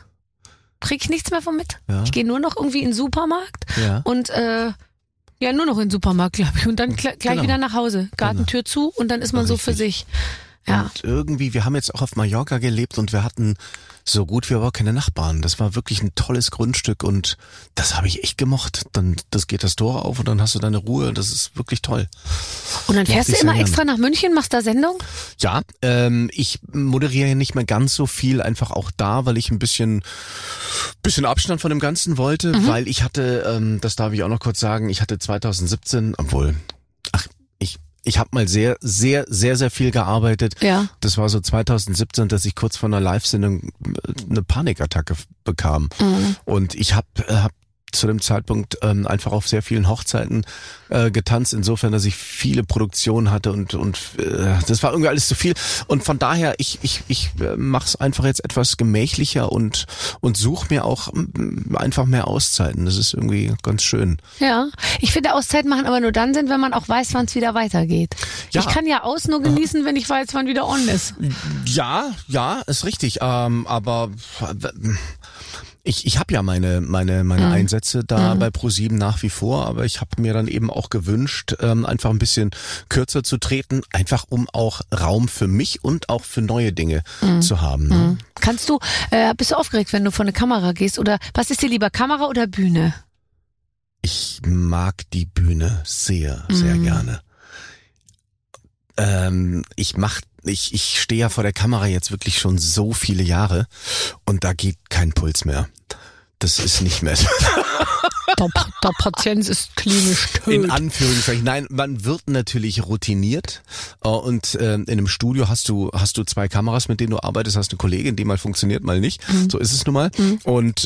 Ja. Ich gehe nur noch irgendwie in den Supermarkt und nur noch in den Supermarkt, glaube ich. Und dann gleich wieder nach Hause. Gartentür zu und dann ist man so für sich. Ja. Und irgendwie, wir haben jetzt auch auf Mallorca gelebt und wir hatten so gut wie aber keine Nachbarn. Das war wirklich ein tolles Grundstück und das habe ich echt gemocht. Dann geht das Tor auf und dann hast du deine Ruhe. Das ist wirklich toll. Und dann fährst du immer extra nach München, machst da Sendung? Ja, ich moderiere ja nicht mehr ganz so viel, einfach auch da, weil ich ein bisschen Abstand von dem Ganzen wollte, weil ich hatte, das darf ich auch noch kurz sagen, ich hatte 2017, ich habe mal sehr, sehr, sehr, sehr viel gearbeitet. Ja. Das war so 2017, dass ich kurz vor einer Live-Sendung eine Panikattacke bekam. Und ich hab zu dem Zeitpunkt einfach auf sehr vielen Hochzeiten getanzt, insofern, dass ich viele Produktionen hatte und das war irgendwie alles zu viel. Und von daher, ich mach's einfach jetzt etwas gemächlicher und suche mir auch einfach mehr Auszeiten. Das ist irgendwie ganz schön. Ja, ich finde Auszeiten machen aber nur dann Sinn, wenn man auch weiß, wann es wieder weitergeht. Ja. Ich kann ja nur genießen, wenn ich weiß, wann wieder on ist. Ja, ist richtig. Aber ich habe ja meine Einsätze da bei ProSieben nach wie vor, aber ich habe mir dann eben auch gewünscht, einfach ein bisschen kürzer zu treten, einfach um auch Raum für mich und auch für neue Dinge zu haben. Ne? Bist du aufgeregt, wenn du vor eine Kamera gehst oder was ist dir lieber, Kamera oder Bühne? Ich mag die Bühne sehr, sehr gerne. Ich stehe ja vor der Kamera jetzt wirklich schon so viele Jahre und da geht kein Puls mehr. Das ist nicht mehr. Der Patient ist klinisch tot. In Anführungszeichen. Nein, man wird natürlich routiniert und in einem Studio hast du 2 Kameras, mit denen du arbeitest, hast eine Kollegin, die mal funktioniert, mal nicht. So ist es nun mal. Und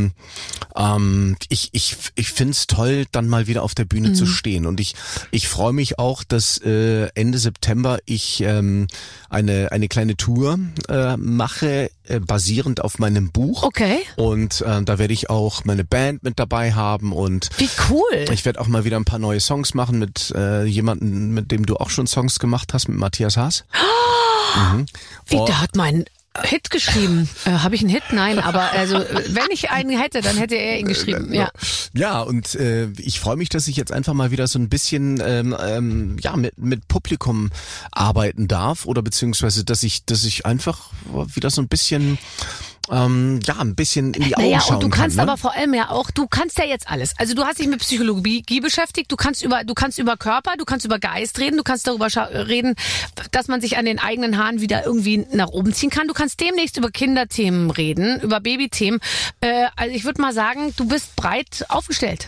ich find's toll, dann mal wieder auf der Bühne zu stehen. Und ich freue mich auch, dass Ende September ich eine kleine Tour mache, basierend auf meinem Buch. Okay. Und da werde ich auch meine Band mit dabei haben und wie cool. Ich werde auch mal wieder ein paar neue Songs machen mit jemandem, mit dem du auch schon Songs gemacht hast, mit Matthias Haas. Wie, der hat meinen Hit geschrieben. Habe ich einen Hit? Nein, aber also wenn ich einen hätte, dann hätte er ihn geschrieben. Ja. Ja, und ich freue mich, dass ich jetzt einfach mal wieder so ein bisschen mit Publikum arbeiten darf oder beziehungsweise dass ich einfach wieder so ein bisschen ein bisschen in die Augen schauen kann. Und du kannst ne? aber vor allem ja auch, du kannst ja jetzt alles. Also du hast dich mit Psychologie beschäftigt, du kannst über Körper, du kannst über Geist reden, du kannst darüber reden, dass man sich an den eigenen Haaren wieder irgendwie nach oben ziehen kann. Du kannst demnächst über Kinderthemen reden, über Babythemen. Also ich würde mal sagen, du bist breit aufgestellt.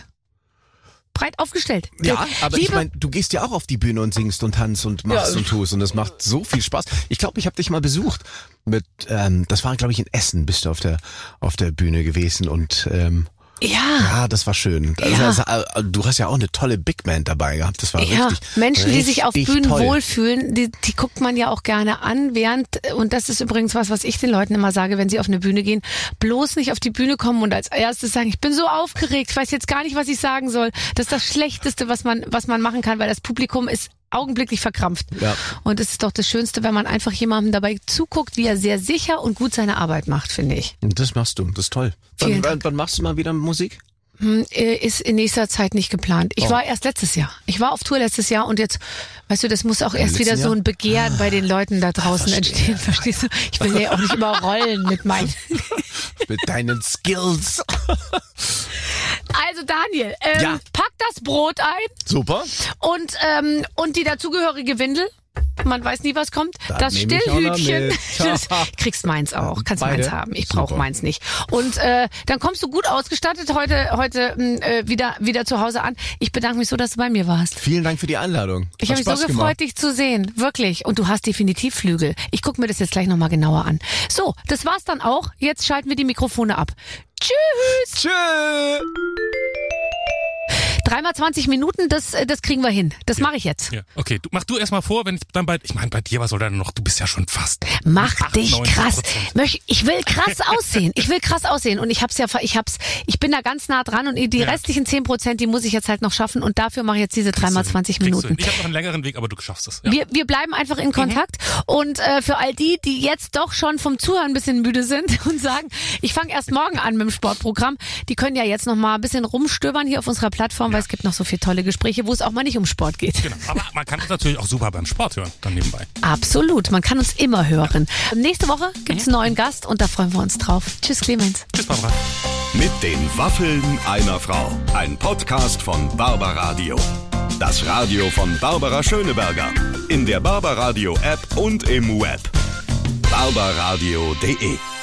Ja, aber ich meine, du gehst ja auch auf die Bühne und singst und tanzt und machst und tust und das macht so viel Spaß. Ich glaube, ich habe dich mal besucht das war glaube ich in Essen, bist du auf der Bühne gewesen und ja, das war schön. Also, du hast ja auch eine tolle Big Band dabei gehabt. Das war richtig. Menschen, die sich auf Bühnen toll. wohlfühlen, die guckt man ja auch gerne an, und das ist übrigens was ich den Leuten immer sage, wenn sie auf eine Bühne gehen, bloß nicht auf die Bühne kommen und als erstes sagen, ich bin so aufgeregt, ich weiß jetzt gar nicht, was ich sagen soll. Das ist das Schlechteste, was man machen kann, weil das Publikum ist augenblicklich verkrampft. Ja. Und es ist doch das Schönste, wenn man einfach jemandem dabei zuguckt, wie er sehr sicher und gut seine Arbeit macht, finde ich. Und das machst du, das ist toll. Wann machst du mal wieder Musik? Ist in nächster Zeit nicht geplant. Ich war erst letztes Jahr. Ich war auf Tour letztes Jahr und jetzt, weißt du, das muss auch erst wieder so ein Begehren bei den Leuten da draußen entstehen, verstehst du? Ich will ja auch nicht überrollen mit meinen... mit deinen Skills. Also Daniel, pack das Brot ein. Super. Und die dazugehörige Windel. Man weiß nie, was kommt. Das Stillhütchen. Kriegst meins auch. Kannst beide. Meins haben. Ich brauche meins nicht. Und dann kommst du gut ausgestattet heute wieder zu Hause an. Ich bedanke mich so, dass du bei mir warst. Vielen Dank für die Einladung. Ich habe mich so gefreut, dich zu sehen. Wirklich. Und du hast definitiv Flügel. Ich gucke mir das jetzt gleich nochmal genauer an. So, das war's dann auch. Jetzt schalten wir die Mikrofone ab. Tschüss. Tschüss. 3x 20 Minuten, das kriegen wir hin. Das mache ich jetzt. Ja. Okay, mach du erst mal vor, wenn ich dann bei dir, was soll da noch? Du bist ja schon fast. Mach dich krass. Ich will krass aussehen. Und ich bin da ganz nah dran und die restlichen 10%, die muss ich jetzt halt noch schaffen und dafür mache ich jetzt diese 3x 20 Minuten. Ich habe noch einen längeren Weg, aber du schaffst es. Ja. Wir bleiben einfach in Kontakt und für all die jetzt doch schon vom Zuhören ein bisschen müde sind und sagen, ich fange erst morgen an mit dem Sportprogramm, die können ja jetzt noch mal ein bisschen rumstöbern hier auf unserer Plattform, weil es gibt noch so viele tolle Gespräche, wo es auch mal nicht um Sport geht. Genau, aber man kann es natürlich auch super beim Sport hören, dann nebenbei. Absolut, man kann uns immer hören. Nächste Woche gibt's einen neuen Gast und da freuen wir uns drauf. Tschüss Clemens. Tschüss Barbara. Mit den Waffeln einer Frau. Ein Podcast von Barbaradio. Das Radio von Barbara Schöneberger. In der Barbaradio App und im Web. barbaradio.de